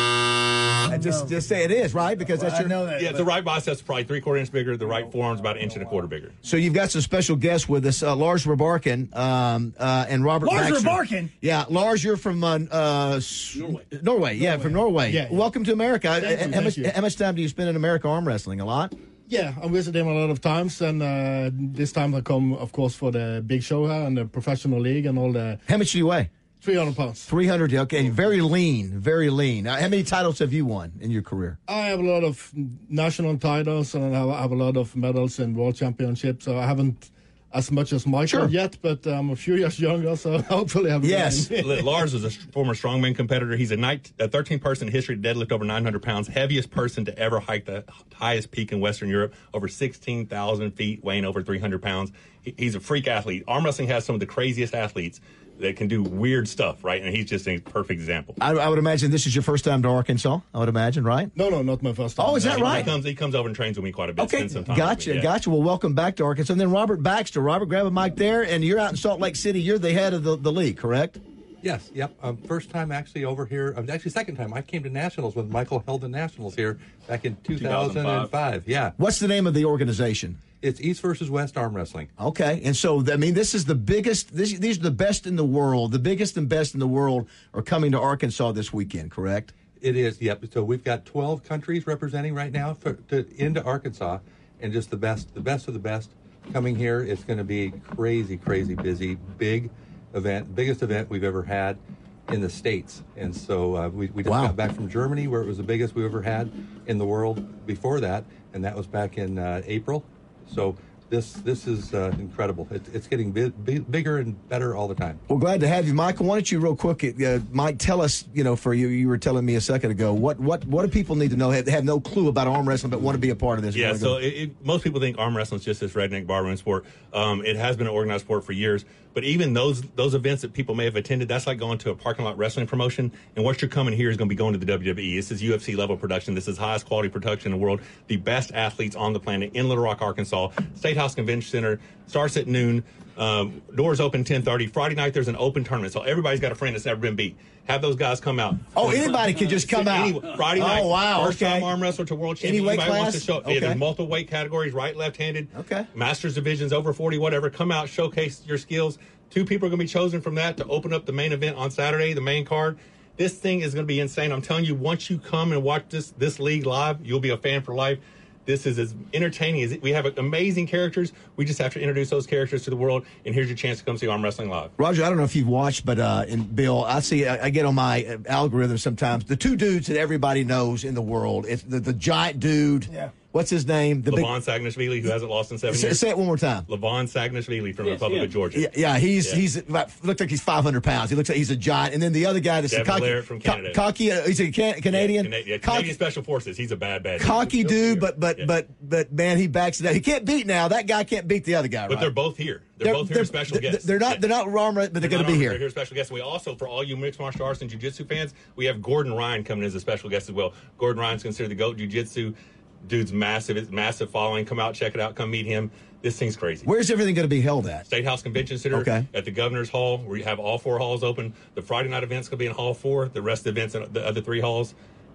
I just, just say it is, right? Because that's your. Yeah, the right bicep's probably three quarter inch bigger. The right forearm's about an inch and a quarter bigger. So you've got some special guests with us, uh, Lars Rabarkin um, uh, and Robert Lars Baxter. Rabarkin? Yeah, Lars, you're from uh, uh, S- Norway. Norway, yeah, from Norway. Yeah, yeah. Welcome to America. Thank Uh, you, how, thank much, you. how much time do you spend in America arm wrestling? A lot? Yeah, I visit him a lot of times, and uh, this time I come, of course, for the big show here and the professional league and all the. How much do you weigh? three hundred pounds. three hundred, okay. Very lean, very lean. Uh, how many titles have you won in your career? I have a lot of national titles, and I have, I have a lot of medals in world championships. So I haven't as much as Michael Sure. yet, but I'm a few years younger, so hopefully I'm. Yes. Lars was a former strongman competitor. He's a, night, a thirteenth person in history to deadlift over nine hundred pounds, heaviest person to ever hike the highest peak in Western Europe, over sixteen thousand feet, weighing over three hundred pounds. He, he's a freak athlete. Arm wrestling has some of the craziest athletes that can do weird stuff, right? And he's just a perfect example. I, I would imagine this is your first time to Arkansas, I would imagine, right? No, no, not my first time. Oh, is that He right? comes, he comes over and trains with me quite a bit. Okay, spends some time with gotcha, me, yeah. gotcha. Well, welcome back to Arkansas. And then Robert Baxter. Robert, grab a mic there, and you're out in Salt Lake City. You're the head of the, the league, correct? Yes, yep. Um, first time actually over here. Um, actually, second time. I came to Nationals when Michael held the Nationals here back in two thousand five. Yeah. What's the name of the organization? It's East versus West Arm Wrestling. Okay, and so I mean, this is the biggest. This, these are the best in the world. The biggest and best in the world are coming to Arkansas this weekend, correct? It is, yep. So we've got twelve countries representing right now for, to, into Arkansas, and just the best, the best of the best coming here. It's going to be crazy, crazy busy, big event, biggest event we've ever had in the States. And so uh, we, we just Wow. got back from Germany, where it was the biggest we ever had in the world before that, and that was back in uh, April. So this this is uh, incredible. It, it's getting bi- bi- bigger and better all the time. Well, glad to have you, Michael. Why don't you, real quick, uh, Mike, tell us, you know, for you, you were telling me a second ago, what what what do people need to know? Have, have no clue about arm wrestling, but want to be a part of this? Yeah, Wanna so go- it, it, most people think arm wrestling is just this redneck barroom sport. Um, it has been an organized sport for years, but even those those events that people may have attended, that's like going to a parking lot wrestling promotion. And what you're coming here is going to be going to the W W E. This is U F C level production. This is highest quality production in the world. The best athletes on the planet in Little Rock, Arkansas. State House Convention Center starts at noon. Um, doors open ten thirty. Friday night there's an open tournament, so everybody's got a friend that's never been beat. Have those guys come out. Oh, anybody can just come out. Any- Friday night. Oh, wow, First okay. time arm wrestler to world Any champion. weight Anybody wants class? to show. Okay. Yeah, there's multiple weight categories, right, left-handed. Okay. Masters divisions over forty, whatever. Come out, showcase your skills. Two people are going to be chosen from that to open up the main event on Saturday, the main card. This thing is going to be insane. I'm telling you, once you come and watch this this league live, you'll be a fan for life. This is as entertaining as it. We have amazing characters. We just have to introduce those characters to the world, and here's your chance to come see arm wrestling live. Roger, I don't know if you've watched, but uh, in Bill, I see, I, I get on my uh, algorithm sometimes. The two dudes that everybody knows in the world, it's the, the giant dude. Yeah. What's his name? The Levon Sagnashvili, who hasn't lost in seven Say, years. say it one more time. Levon Sagnashvili from the Republic of Georgia. Yeah, yeah, he's Yeah. he's about, looks like he's five hundred pounds. He looks like he's a giant. And then the other guy that's Devin cocky, Laird from Canada. co- cocky, uh, he's a can- Canadian. Yeah, Cana- yeah, cocky, Canadian Special Forces. He's a bad, bad dude. cocky dude, but but but but man, he backs it up. He can't beat now. That guy can't beat the other guy. But right? they're both here. They're, They're- both here they're- as special they're- guests. they're not- Yeah. they're not armor, but they're gonna not be armor, here. They're here as special guests. We also, for all you mixed martial arts and jiu-jitsu fans, we have Gordon Ryan coming in as a special guest as well. Gordon Ryan's considered the GOAT jiu-jitsu. Dude's massive. It's massive following. Come out, check it out. Come meet him. This thing's crazy. Where's everything going to be held at? State House Convention Center. Okay. At the Governor's Hall. We have all four halls open. The Friday night event's going to be in Hall four. The rest of the events in the other three halls.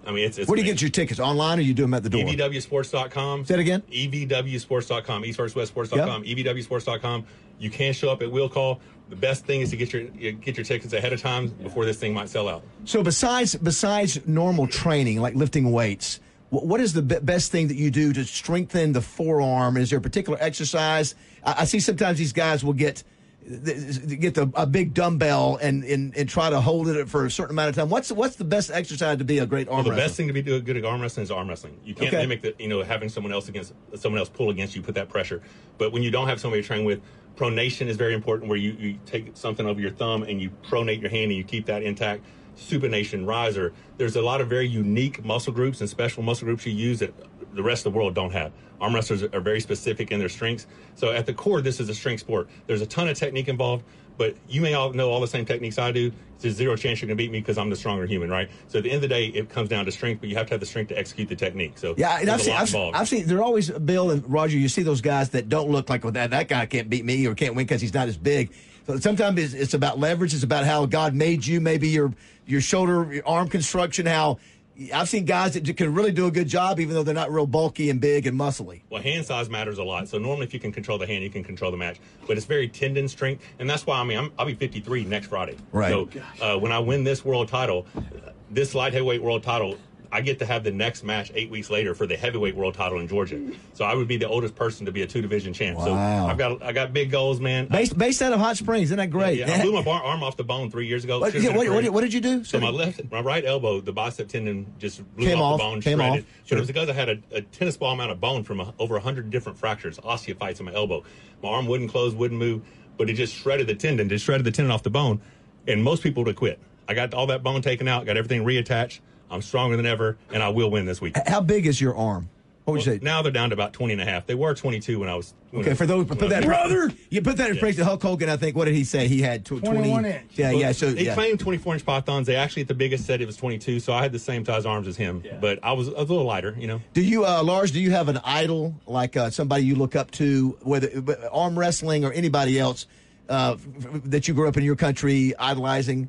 I mean, it's, it's Where do you get your tickets? Online or you do them at the door? E V W sports dot com. Say it again? E V W sports dot com, east versus west sports dot com, Yep. E V W sports dot com. You can show up at Will Call. The best thing is to get your get your tickets ahead of time before this thing might sell out. So besides besides normal training, like lifting weights, wh- what is the be- best thing that you do to strengthen the forearm? Is there a particular exercise? I, I see sometimes these guys will get th- get the, a big dumbbell and, and and try to hold it for a certain amount of time. What's what's the best exercise to be a great arm Well, the wrestler? best thing to be do- good at arm wrestling is arm wrestling. You can't Okay. mimic the, you know, having someone else against someone else pull against you, put that pressure. But when you don't have somebody to train with, pronation is very important, where you, you take something over your thumb and you pronate your hand and you keep that intact. Supination, riser. There's a lot of very unique muscle groups and special muscle groups you use that the rest of the world don't have. Arm wrestlers are very specific in their strengths. So at the core, this is a strength sport. There's a ton of technique involved, but you may all know all the same techniques I do. There's zero chance you're going to beat me because I'm the stronger human, right? So at the end of the day, it comes down to strength, but you have to have the strength to execute the technique. So Yeah, and I've there's a seen, lot I've, involved. I've seen. They're always Bill and Roger. You see those guys that don't look like, well, that that guy can't beat me or can't win because he's not as big. So sometimes it's, it's about leverage. It's about how God made you. Maybe your your shoulder, your arm construction. How I've seen guys that can really do a good job, even though they're not real bulky and big and muscly. Well, hand size matters a lot. So normally, if you can control the hand, you can control the match. But it's very tendon strength, and that's why I mean I'm, I'll be fifty-three next Friday. Right. So uh, when I win this world title, this light heavyweight world title, I get to have the next match eight weeks later for the heavyweight world title in Georgia. So I would be the oldest person to be a two division champ. So Wow. I've got I got big goals, man. Based based out of Hot Springs, isn't that great? Yeah, I blew my bar- arm off the bone three years ago. What, Should've been what, a what, career. what did you do? So my left, my right elbow, the bicep tendon just blew Came off, off, the bone, came shredded. off. But Sure. it was because I had a, a tennis ball amount of bone from a, over one hundred different fractures, osteophytes in my elbow. My arm wouldn't close, wouldn't move, but it just shredded the tendon, just shredded the tendon off the bone. And most people would have quit. I got all that bone taken out, got everything reattached. I'm stronger than ever, and I will win this week. How big is your arm? What would you say? Now they're down to about twenty and a half. They were twenty-two when I was. When Okay, I- for those, when put I that, was- brother. You put that in perspective. Hulk Hogan, I think. What did he say? He had tw- twenty. twenty-one inch. Yeah, Well, yeah. So they yeah. claimed twenty-four inch pythons. They actually at the biggest said it was twenty-two. So I had the same size arms as him, but I was, I was a little lighter. You know. Do you, uh, Lars? Do you have an idol, like uh, somebody you look up to, whether uh, arm wrestling or anybody else uh, f- f- that you grew up in your country idolizing?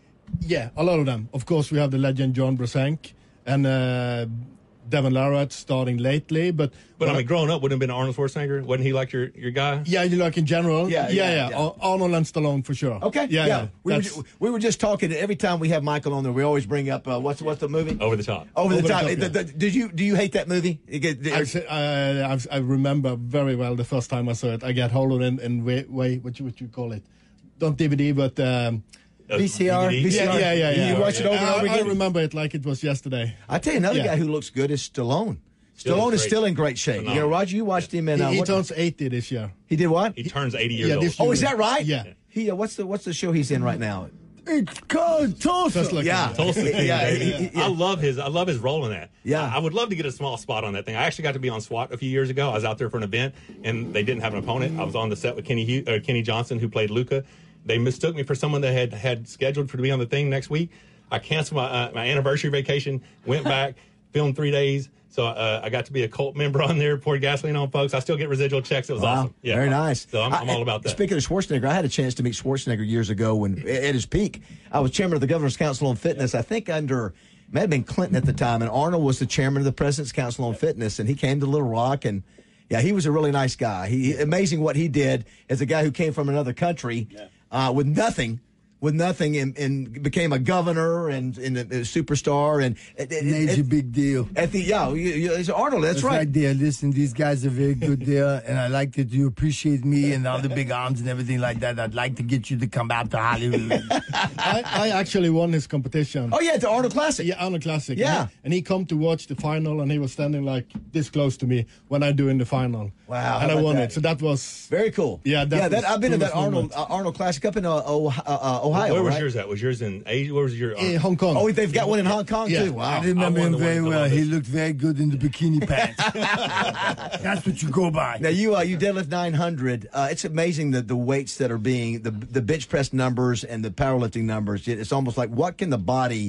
Yeah, a lot of them. Of course, we have the legend John Brasenk and uh, Devin Larratt starting lately. But But I mean, growing up, wouldn't have been Arnold Schwarzenegger. Wasn't he like your your guy? yeah, you like in general. Yeah, yeah, yeah, yeah. yeah. Ar- Arnold and Stallone for sure. Okay. Yeah, yeah. We, were, That's- ju- we were just talking. Every time we have Michael on there, we always bring up uh, what's what's the movie? Over the top. Over, the Over the top. Top, The- yeah. the- did you do you hate that movie? It get- I, say- uh, I've- I remember very well the first time I saw it. I got hold of it in, in way, way what you what you call it, not D V D, but um, Uh, V C R? D V D? yeah, yeah, yeah, yeah. You watch it over and I, over I again? remember it like it was yesterday. I tell you, another Yeah. guy who looks good is Stallone. Still Stallone looks is great. still in great shape. You know, Phenomenal. Roger, you watched him in. He, Uh, he what- turns eighty this year. he did what? He turns eighty years Yeah, old. this Oh, year. is that right? Yeah. He uh, what's the what's the show he's in right now? It's called Tulsa. Just like Yeah. Tulsa King, Yeah, baby. he- he- yeah. I love his. I love his role in that. Yeah. I, I would love to get a small spot on that thing. I actually got to be on SWAT a few years ago. I was out there for an event, and they didn't have an opponent. I was on the set with Kenny Hugh, uh, Kenny Johnson, who played Luca. They mistook me for someone that had had scheduled for to be on the thing next week. I canceled my uh, my anniversary vacation, went back, filmed three days. So uh, I got to be a cult member on there, poured gasoline on folks. I still get residual checks. It was Wow. awesome. Yeah, Very nice. So I'm, I'm I- all about that. Speaking of Schwarzenegger, I had a chance to meet Schwarzenegger years ago when at his peak. I was chairman of the Governor's Council on Fitness, I think under, it may have been Clinton at the time, and Arnold was the chairman of the President's Council on Fitness, and he came to Little Rock, and yeah, he was a really nice guy. He amazing what he did as a guy who came from another country uh, with nothing. With nothing, and, and became a governor and, and a, a superstar, and it, it, Major it- big deal. at the yeah, you, you, it's Arnold. That's, That's right. right there. Listen, these guys are very good there, and I like that you appreciate me and all the big arms and everything like that. I'd like to get you to come out to Hollywood. I, I actually won his competition. Oh yeah, it's the Arnold Classic. Yeah, Arnold Classic. Yeah. And he, and he come to watch the final, and he was standing like this close to me when I do in the final. Wow, how And I about won that? it. So that was Very cool. Yeah, that yeah. That, was I've been to that coolest Arnold moment. uh, Arnold Classic up in uh, Ohio. Uh, Ohio Where was right? yours at? Was yours in Asia? Where was your? uh, in Hong Kong. Oh, they've got one in Hong Kong Yeah. too. Wow. I remember I won him the one very in well. He Columbus. looked very good in the bikini pants. That's what you go by. Now you uh, you deadlift nine hundred. Uh, it's amazing the the weights that are being the the bench press numbers and the powerlifting numbers. It- It's almost like what can the body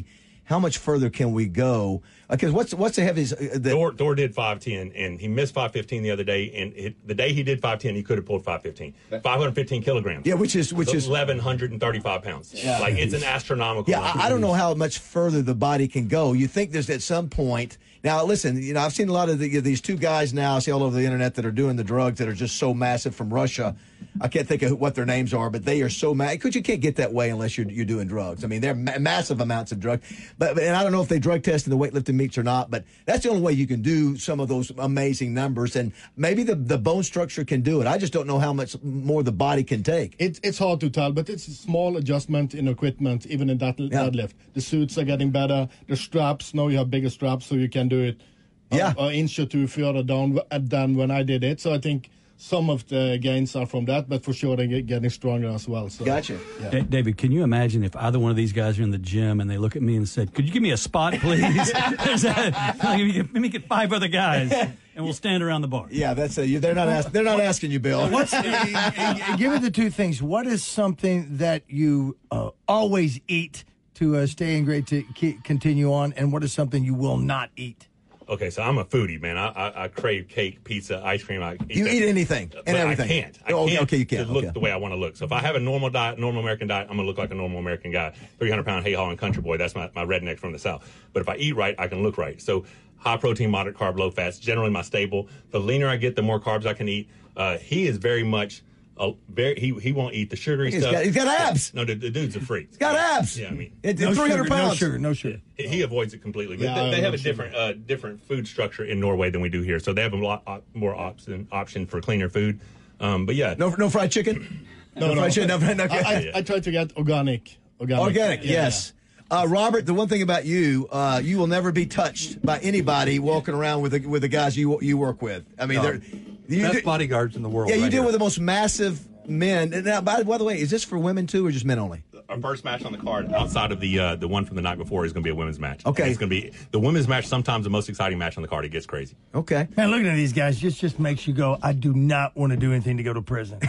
how much further can we go? Because what's what's the heaviest? Uh, the, Dor, Dor did five ten, and he missed five fifteen the other day. And it, the day he did five ten, he could have pulled five fifteen. five hundred fifteen kilograms. Yeah, which is which so is eleven thirty-five pounds. Yeah. Like it's an astronomical. Yeah, number. I, I don't know how much further the body can go. You think there's at some point. Now, listen, you know, I've seen a lot of the, these two guys now, I see all over the internet that are doing the drugs that are just so massive from Russia. I can't think of what their names are, but they are so massive. Because you can't get that way unless you're, you're doing drugs. I mean, they're ma- massive amounts of drugs. But and I don't know if they drug test in the weightlifting meets or not, but that's the only way you can do some of those amazing numbers. And maybe the, the bone structure can do it. I just don't know how much more the body can take. It, it's hard to tell, but it's a small adjustment in equipment, even in that Yeah. deadlift. The suits are getting better. The straps, now you have bigger straps, so you can do it yeah. an inch or two further down than when I did it. So I think some of the gains are from that, but for sure they're get- getting stronger as well. So, Gotcha. Yeah. Da- David, can you imagine if either one of these guys are in the gym and they look at me and said, "Could you give me a spot, please?" Is that- let, me get, let me get five other guys, and we'll stand around the bar. Yeah, that's a, you, they're not ask, they're not asking you, Bill. What's, give me the two things. What is something that you uh, always eat to uh, stay in great to keep, continue on, and what is something you will not eat? Okay, so I'm a foodie, man. I, I, I crave cake, pizza, ice cream. I eat You that. eat anything and But everything. I can't. I Oh, okay, can't okay, you can't. to look Okay. the way I want to look. So if I have a normal diet, normal American diet, I'm going to look like a normal American guy. three hundred pound hay hauling country boy. That's my, my redneck from the South. But if I eat right, I can look right. So high protein, moderate carb, low fats, generally my staple. The leaner I get, the more carbs I can eat. Uh, he is very much... Uh, very, he he won't eat the sugary He's stuff. got- he's got abs. No, the, the dude's a freak. He's got abs. Yeah, I mean, It- No three hundred sugar, no pounds. sugar, no sugar. he, he avoids it completely. But Yeah, they, I they have a don't different uh, different food structure in Norway than we do here, so they have a lot op- more option option for cleaner food. Um, but yeah, No, no fried chicken. No, no. fried chicken. No, no, okay. I, I, I try to get organic. Organic, Organic, Yeah, yes. Uh, Robert, the one thing about you, uh, you will never be touched by anybody walking around with the, with the guys you you work with. I mean, No. they're you Best do- bodyguards in the world. Yeah, you right deal here. with the most massive men. And now, by, by the way, is this for women too, or just men only? our first match on the card outside of the uh, the one from the night before is going to be a women's match. Okay. And it's going to be the women's match. Sometimes the most exciting match on the card. It gets crazy. Okay. Man, looking at these guys just just makes you go, I do not want to do anything to go to prison.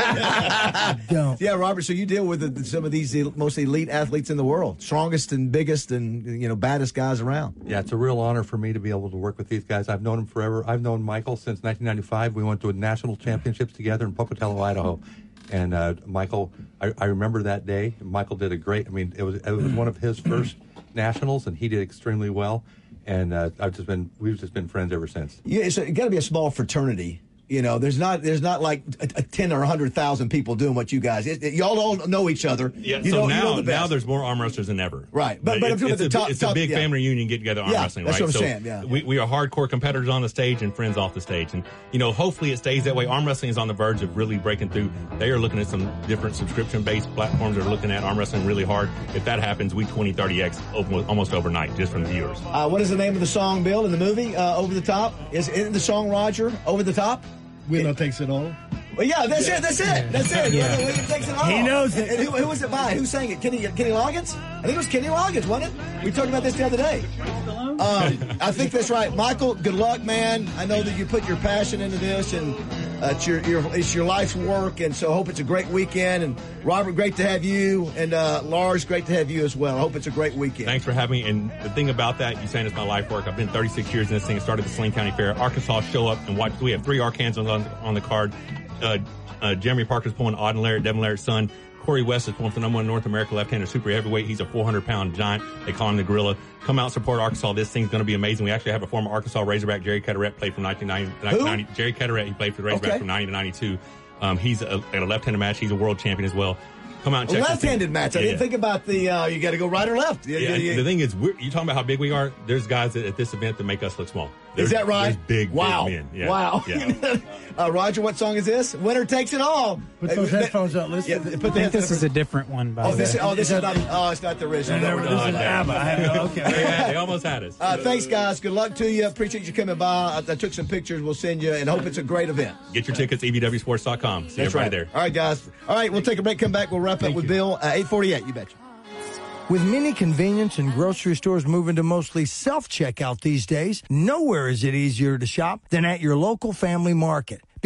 I don't. Yeah, Robert. So you deal with the, some of these el- most elite athletes in the world, strongest and biggest and you know baddest guys around. Yeah, it's a real honor for me to be able to work with these guys. I've known them forever. I've known Michael since nineteen ninety-five. We went to a national championships together in Pocatello, Idaho. And uh, Michael, I, I remember that day. Michael did a great. I mean, it was it was one of his first nationals, and he did extremely well. And uh, I've just been we've just been friends ever since. Yeah, it's got to be a small fraternity. You know, there's not there's not like a, a ten or a hundred thousand people doing what you guys. It, it, y'all all know each other. Yeah, you so know, now you know the best. now there's more arm wrestlers than ever. Right, but- but it's, I'm talking it's, about the a, top- it's top- a big yeah. family reunion get together arm Yeah, wrestling, that's right? what I'm so saying, yeah. we, we are hardcore competitors on the stage and friends off the stage, and you know hopefully it stays that way. Arm wrestling is on the verge of really breaking through. They are looking at some different subscription based platforms that are looking at arm wrestling really hard. If that happens, we twenty, thirty X almost, almost overnight just from the viewers. Uh, what is the name of the song, Bill, in the movie? Uh, Over the Top? Is it the song, Roger? Over the Top? Winner takes it all. Well, yeah, that's it. That's it. That's it. Yeah. Winner takes it all. He knows it. And who, who was it by? Who sang it? Kenny Kenny Loggins? I think it was Kenny Loggins, wasn't it? We talked about this the other day. Um, I think that's right, Michael. Good luck, man. I know that you put your passion into this, and uh, it's your, your it's your life's work, and so I hope it's a great weekend. And Robert, great to have you, and uh, Lars, great to have you as well. I hope it's a great weekend. Thanks for having me. And the thing about that, you saying it's my life work. I've been thirty-six years in this thing. It started at the Saline County Fair. Arkansas show up and watch. We have three Arkansans on, on the card. Uh, uh, Jeremy Parker's pulling Auden Larrett, Devin Larrett's son. Corey West is pulling for the number one North America left-hander super heavyweight. He's a four hundred pound giant. They call him the Gorilla. Come out, support Arkansas. This thing's going to be amazing. We actually have a former Arkansas Razorback, Jerry Caderet, played from nineteen ninety. nineteen ninety Jerry Caderet, he played for the Razorback Okay. from ninety to ninety-two. Um, he's a, at a left-handed match. He's a world champion as well. Come out and A check this thing. left-handed match. I Yeah. didn't think about the. Uh, you got to go right or left. Yeah, Yeah, yeah, yeah. the thing is, we're, you talking about how big we are. There's guys at, at this event that make us look small. Is There's- that right? There's big, wow. big men. Yeah. Wow. Yeah. uh, Roger, what song is this? Winner takes it all. Put those Uh, headphones out. Listen. Yeah, put I think this is a different one. By Oh, the this, way. oh, this is not. Oh, it's not the original. No, no, No, this no, is no. ABBA. I have no- okay. they, had- they almost had us. Uh, thanks, guys. Good luck to you. Appreciate you coming by. I, I took some pictures. We'll send you, and hope it's a great event. Get your tickets, E V W sports dot com. See That's everybody right. there. All right, guys. All right, we'll take a break. Come back. We'll wrap up with Bill. Uh, eight forty-eight. You betcha. With many convenience and grocery stores moving to mostly self-checkout these days, nowhere is it easier to shop than at your local family market.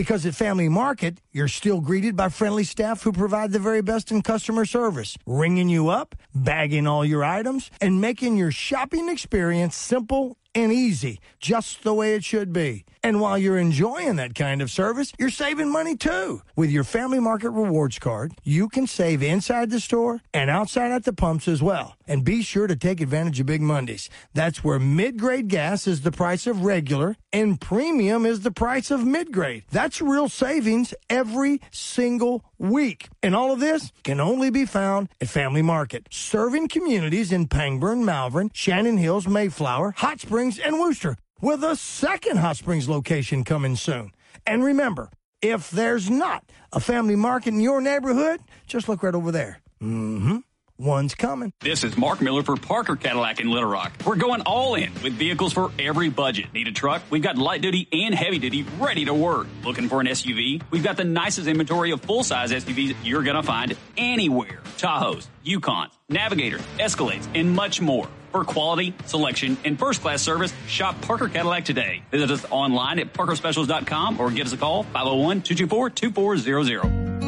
Because at Family Market, you're still greeted by friendly staff who provide the very best in customer service, ringing you up, bagging all your items, and making your shopping experience simple and easy, just the way it should be. And while you're enjoying that kind of service, you're saving money too. With your Family Market Rewards card, you can save inside the store and outside at the pumps as well. And be sure to take advantage of Big Mondays. That's where mid-grade gas is the price of regular and premium is the price of mid-grade. That's real savings every single week. And all of this can only be found at Family Market, serving communities in Pangburn, Malvern, Shannon Hills, Mayflower, Hot Springs, and Worcester, with a second Hot Springs location coming soon. And remember, if there's not a Family Market in your neighborhood, just look right over there. Mm-hmm. One's coming. This is Mark Miller for Parker Cadillac in Little Rock. We're going all in with vehicles for every budget. Need a truck? We've got light duty and heavy duty ready to work. Looking for an S U V? We've got the nicest inventory of full-size S U Vs you're going to find anywhere. Tahoes, Yukons, Navigators, Escalades, and much more. For quality, selection, and first-class service, shop Parker Cadillac today. Visit us online at parker specials dot com or give us a call, five oh one, two two four, two four zero zero.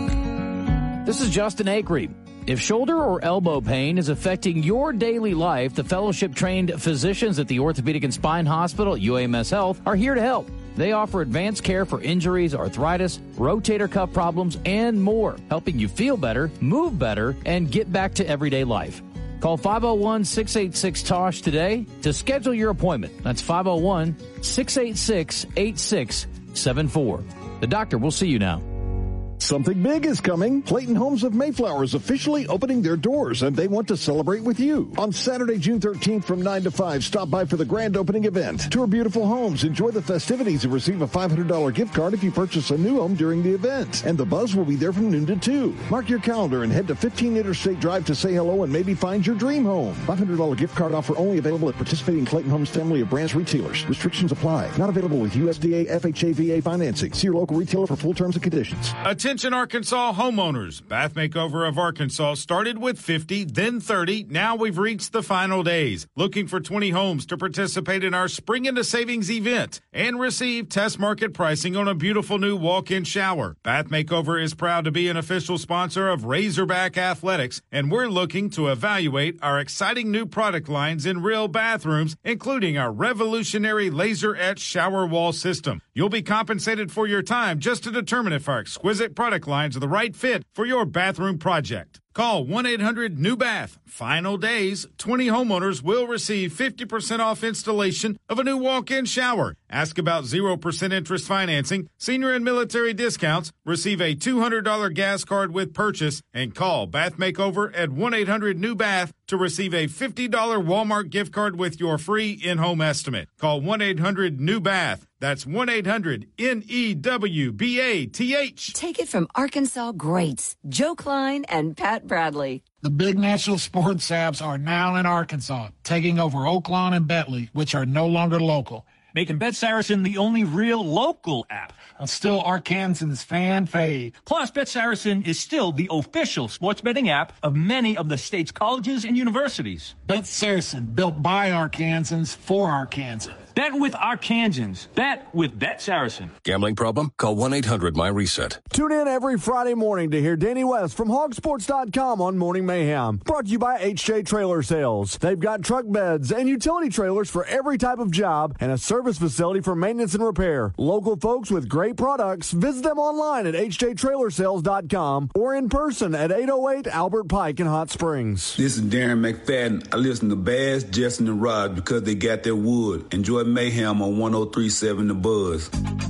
This is Justin Acree. If shoulder or elbow pain is affecting your daily life, the fellowship-trained physicians at the Orthopedic and Spine Hospital at U A M S Health are here to help. They offer advanced care for injuries, arthritis, rotator cuff problems, and more, helping you feel better, move better, and get back to everyday life. Call five oh one, six eight six, T O S H today to schedule your appointment. That's five oh one, six eight six, eight six seven four. The doctor will see you now. Something big is coming. Clayton Homes of Mayflower is officially opening their doors, and they want to celebrate with you. On Saturday, June thirteenth from nine to five, stop by for the grand opening event. Tour beautiful homes, enjoy the festivities, and receive a five hundred dollars gift card if you purchase a new home during the event. And the buzz will be there from noon to two. Mark your calendar and head to fifteen Interstate Drive to say hello and maybe find your dream home. five hundred dollars gift card offer only available at participating Clayton Homes family of branch retailers. Restrictions apply. Not available with U S D A F H A V A financing. See your local retailer for full terms and conditions. Attention Arkansas homeowners. Bath Makeover of Arkansas started with fifty, then thirty. Now we've reached the final days. Looking for twenty homes to participate in our Spring into Savings event and receive test market pricing on a beautiful new walk-in shower. Bath Makeover is proud to be an official sponsor of Razorback Athletics, and we're looking to evaluate our exciting new product lines in real bathrooms, including our revolutionary laser-etched shower wall system. You'll be compensated for your time just to determine if our exquisite product lines are the right fit for your bathroom project. Call one eight hundred new bath. Final days, twenty homeowners will receive fifty percent off installation of a new walk-in shower. Ask about zero percent interest financing, senior and military discounts, receive a two hundred dollars gas card with purchase, and call Bath Makeover at one eight hundred new bath to receive a fifty dollars Walmart gift card with your free in-home estimate. Call one eight hundred new bath. That's one eight hundred N E W B A T H. Take it from Arkansas greats, Joe Klein and Pat Bradley. The big national sports apps are now in Arkansas, taking over Oaklawn and Bentley, which are no longer local. Making Bet Saracen the only real local app. And still Arkansans fan fave. Plus, Bet Saracen is still the official sports betting app of many of the state's colleges and universities. Bet Saracen, built by Arkansans for Arkansans. Bet with Arkansans. Bet with Bet Saracen. Gambling problem? Call one eight hundred my reset. Tune in every Friday morning to hear Danny West from hog sports dot com on Morning Mayhem. Brought to you by H J Trailer Sales. They've got truck beds and utility trailers for every type of job and a service facility for maintenance and repair. Local folks with great products. Visit them online at H J trailer sales dot com or in person at eight oh eight Albert Pike in Hot Springs. This is Darren McFadden. I listen to Baz, Justin, and Rod because they got their wood. Enjoy Mayhem on one oh three point seven The Buzz.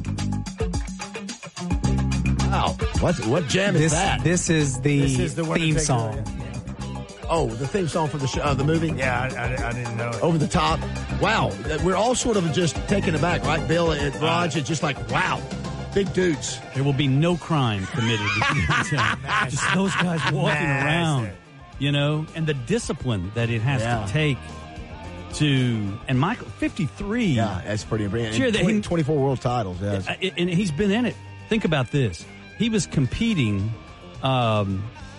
Wow. What, what jam this, is that? This is the, This is the theme song. Oh, the theme song for the show, uh, the movie? Yeah, I, I, I didn't know it. Over the top. Wow. We're all sort of just taken aback, right, Bill? And Raj, it's just like, wow. Big dudes. There will be no crime committed. Just those guys walking around, you know, and the discipline that it has Yeah. to take to, and Michael, fifty-three. Yeah, that's pretty impressive. Sure, that he- twenty-four world titles. Yeah. Uh, and he's been in it. Think about this. He was competing um,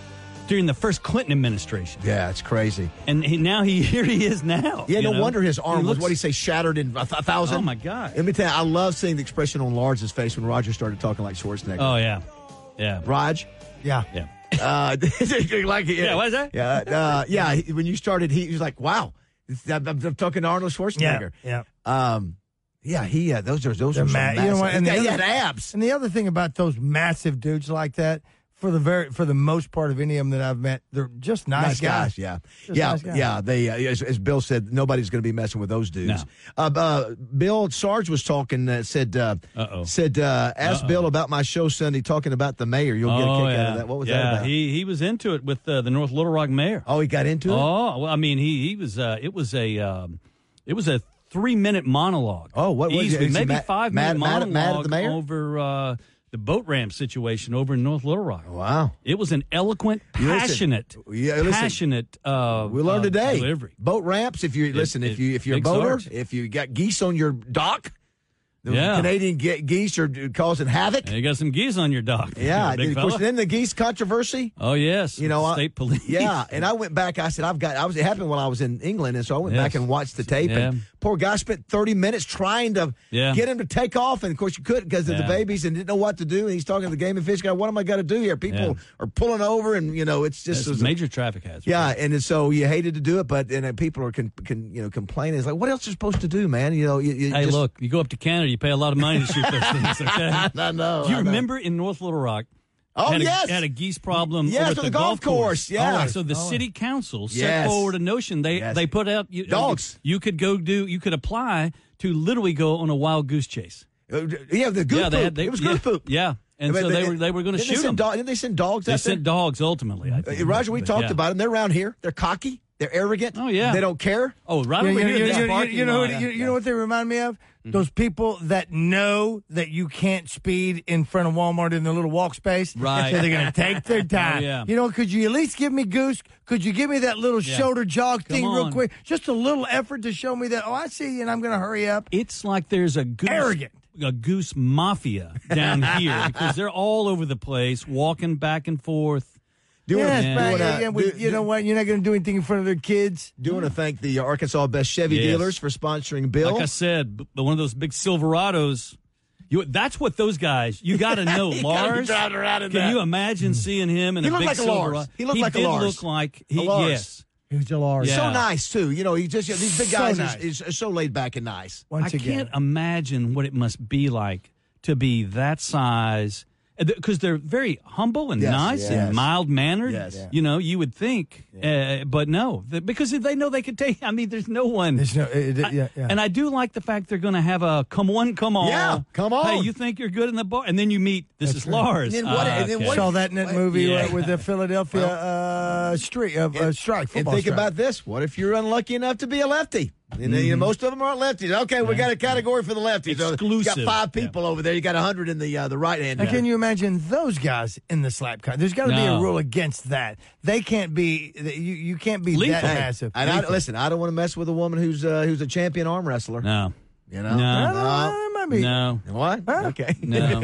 during the first Clinton administration. Yeah, it's crazy. And he, now he here he is now. Yeah, you no know? wonder his arm He was, looks- what do you say, shattered in a th- thousand? Oh, my God. Let me tell you, I love seeing the expression on Lars' face when Roger started talking like Schwarzenegger. Oh, yeah. Yeah. Raj? Yeah. Yeah. Uh, like, yeah, Yeah, what is that? Yeah, uh, yeah. he- When you started, he, he was like, "Wow, I'm, I'm talking to Arnold Schwarzenegger." Yeah, yeah. Um, yeah, he. Uh, those are those They're are some ma- you know what? massive- And the he other- had abs. And the other thing about those massive dudes like that, for the very for the most part of any of them that I've met, they're just nice, guys. Yeah, Just yeah, nice guys. yeah. They, uh, as, as Bill said, nobody's going to be messing with those dudes. Uh, uh, Bill Sarge was talking. Uh, said, uh, Uh-oh. said, uh, ask Uh-oh. Bill about my show Sunday, talking about the mayor. You'll get a Oh, kick yeah. out of that. What was yeah, that about? he he was into it with uh, the North Little Rock mayor. Oh, he got into it. Oh, well, I mean, he he was. Uh, it was a um, it was a three minute monologue. Oh, what was Easily, it? Is he maybe mad- five mad- minute mad- mad at monologue the mayor? over uh, the boat ramp situation over in North Little Rock. Wow, it was an eloquent, You listen. passionate, Yeah, listen. passionate. Uh, We learned uh, today. delivery. Boat ramps. If you listen, it- if you if you're a Big boater, Sarge. if you got geese on your dock, the Yeah. Canadian ge- geese are causing havoc. And you got some geese on your dock. Yeah, big of course. fella. Then the geese controversy. Oh yes, You know, with the I- state police. Yeah, and I went back. I said, I've got. I was. It happened when I was in England, and so I went Yes. back and watched the tape. Yeah. And poor guy spent thirty minutes trying to Yeah. get him to take off, and of course you couldn't because of the Yeah. babies, and didn't know what to do. And he's talking to the game and fish guy. What am I got to do here? People Yeah. are pulling over, and you know, it's just That's it was a a- major traffic hazard. Yeah, and so you hated to do it, but and uh, people are con, con, you know complaining. It's like, what else are you supposed to do, man? You know, you, you Hey, just, look, you go up to Canada, you pay a lot of money to shoot those things. Okay, I know. Do you I know. remember in North Little Rock? Oh, had a, yes. had a geese problem. Yes, over with at the golf course, yeah. All right, so the Oh. city council set Yes. forward a notion. They Yes. they put out you, Dogs. You could go do. You could apply to literally go on a wild goose chase. Uh, Yeah, the goose yeah, they poop. had, they, it was yeah, goose poop. Yeah, and But so they were they were going to didn't they shoot send them. do- Didn't they send dogs They out sent there? dogs ultimately. I think. Uh, Roger, we But, talked yeah. about them. They're around here. They're cocky. They're arrogant. Oh, yeah. They don't care. Oh, right You, over you- here. you- in this you- parking you know, lot. what- you, you know what they remind me of? Those people that know that you can't speed in front of Walmart in their little walk space. Right. So they're going to take their time. Oh, yeah. You know, could you at least give me Goose? Could you give me that little Yeah. shoulder jog Come thing real on. quick? Just a little effort to show me that, oh, I see you and I'm going to hurry up. It's like there's a goose, Arrogant. a goose mafia down here because they're all over the place, walking back and forth. Doing, Yes, Yeah. but, doing a- yeah, we- do- you know what? You're not going to do anything in front of their kids. Do want to thank the Arkansas Best Chevy Yes. dealers for sponsoring Bill. Like I said, b- one of those big Silverados. You, that's what those guys. You got to know, You gotta be Lars. driving around in Can that. you imagine seeing him in He a looked big like a Silverado? Lars. He looked like a did Lars. look like he. A Lars. Yes, He was a Lars. Yeah. So nice too. You know, he just yeah, these big So guys nice. is, is, is so laid back and nice. Once I again. can't imagine what it must be like to be that size. Because they're very humble and Yes, nice yes. and mild mannered. Yes. Yeah. You know, you would think, uh, but no, th- because they know they could take. I mean, there's no one. There's no, it, it, I- yeah, yeah. And I do like the fact they're going to have a come on, come on. Yeah, come on. Hey, you think you're good in the bar, and then you meet this That's is right. Lars. And then what- Ah, and then okay. what- Saw that in that movie Yeah. uh, with the Philadelphia uh, streak, uh, uh, strike, And football think strike. about this: what if you're unlucky enough to be a lefty? And then, you know, most of them aren't lefties. Okay, we got a category for the lefties. So you Exclusive. got five people over there. You got a hundred in the uh, the right hand. Now, can you imagine those guys in the slap cut? There's got to be No. a rule against that. They can't be. You you can't be Lethal. that Hey, massive. And I, listen, I don't want to mess with a woman who's uh, who's a champion arm wrestler. No, You know, No. I don't know, it might be. no, What? Okay. no,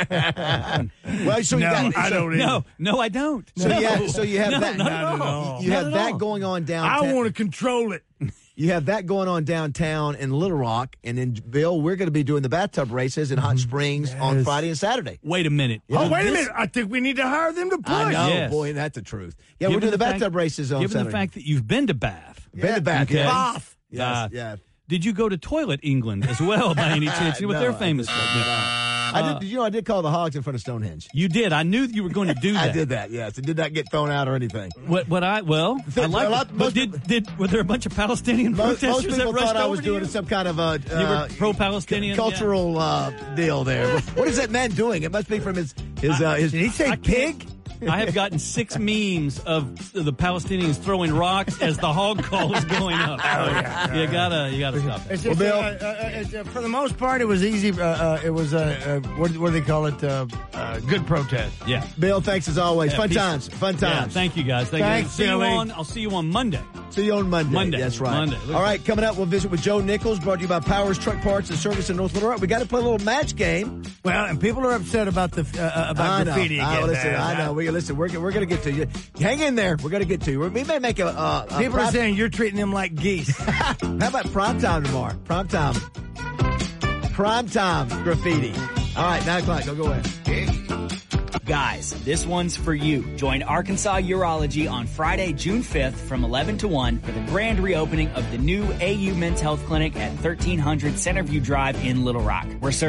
Well, so you No, got I so, don't either. no, no. I don't. So no. you have, so you have No, that. not at all. You Not have at that all. going on downtown. I want to control it. You have that going on downtown in Little Rock, and then Bill, we're going to be doing the bathtub races in Hot Springs on Yes. Friday and Saturday. Wait a minute. Oh, wait a This- minute. I think we need to hire them to push. I know, Yes. boy, that's the truth. Yeah, we're Given doing the, the fact- bathtub races on Given Saturday. the fact that you've been to Bath, Been to Bath, Okay. yes. Bath. Yes, Uh, yeah. Did you go to Toilet England as well, by any chance? You know what No, they're I famous did for? I did, did you know I did call the Hogs in front of Stonehenge? You did. I knew you were going to do that. I did that, yes. It did not get thrown out or anything. What? What I well, I A like. lot- But most- did did were there a bunch of Palestinian Most, protesters most people that rushed thought I over was to doing you? some kind of a You were uh, pro-Palestinian, cu- cultural uh, deal there. What is that man doing? It must be from his his uh, his. Did he say I pig? can't- I have gotten six memes of the Palestinians throwing rocks as the hog call is going up. Oh, So you gotta, you gotta stop that. It's just, Well, Bill- uh, uh, it's, uh, for the most part, it was easy. Uh, uh, it was uh, uh, what, what do they call it? Uh, uh, good protest. Yeah. Bill, thanks as always. Yeah, Fun peace. times. Fun Yeah, times. thank you guys. Thank Thanks, you. See you Billy. on. I'll see you on Monday. See you on Monday. Monday. That's right. Monday. Look All at- right, coming up, we'll visit with Joe Nichols, brought to you by Powers Truck Parts and Service in North Little Rock. We got to play a little match game. Well, and people are upset about the uh, about I know. graffiti again. I, listen, man. I know. We listen. We're we're going to get to you. Hang in there. We're going to get to you. We may make a. Uh, a People prime- are saying you're treating them like geese. How about prime time tomorrow? Prime time. Prime time graffiti. All right, nine o'clock. Go go ahead. Guys, this one's for you. Join Arkansas Urology on Friday, June fifth from eleven to one for the grand reopening of the new A U Men's Health Clinic at thirteen hundred Centerview Drive in Little Rock. We're serving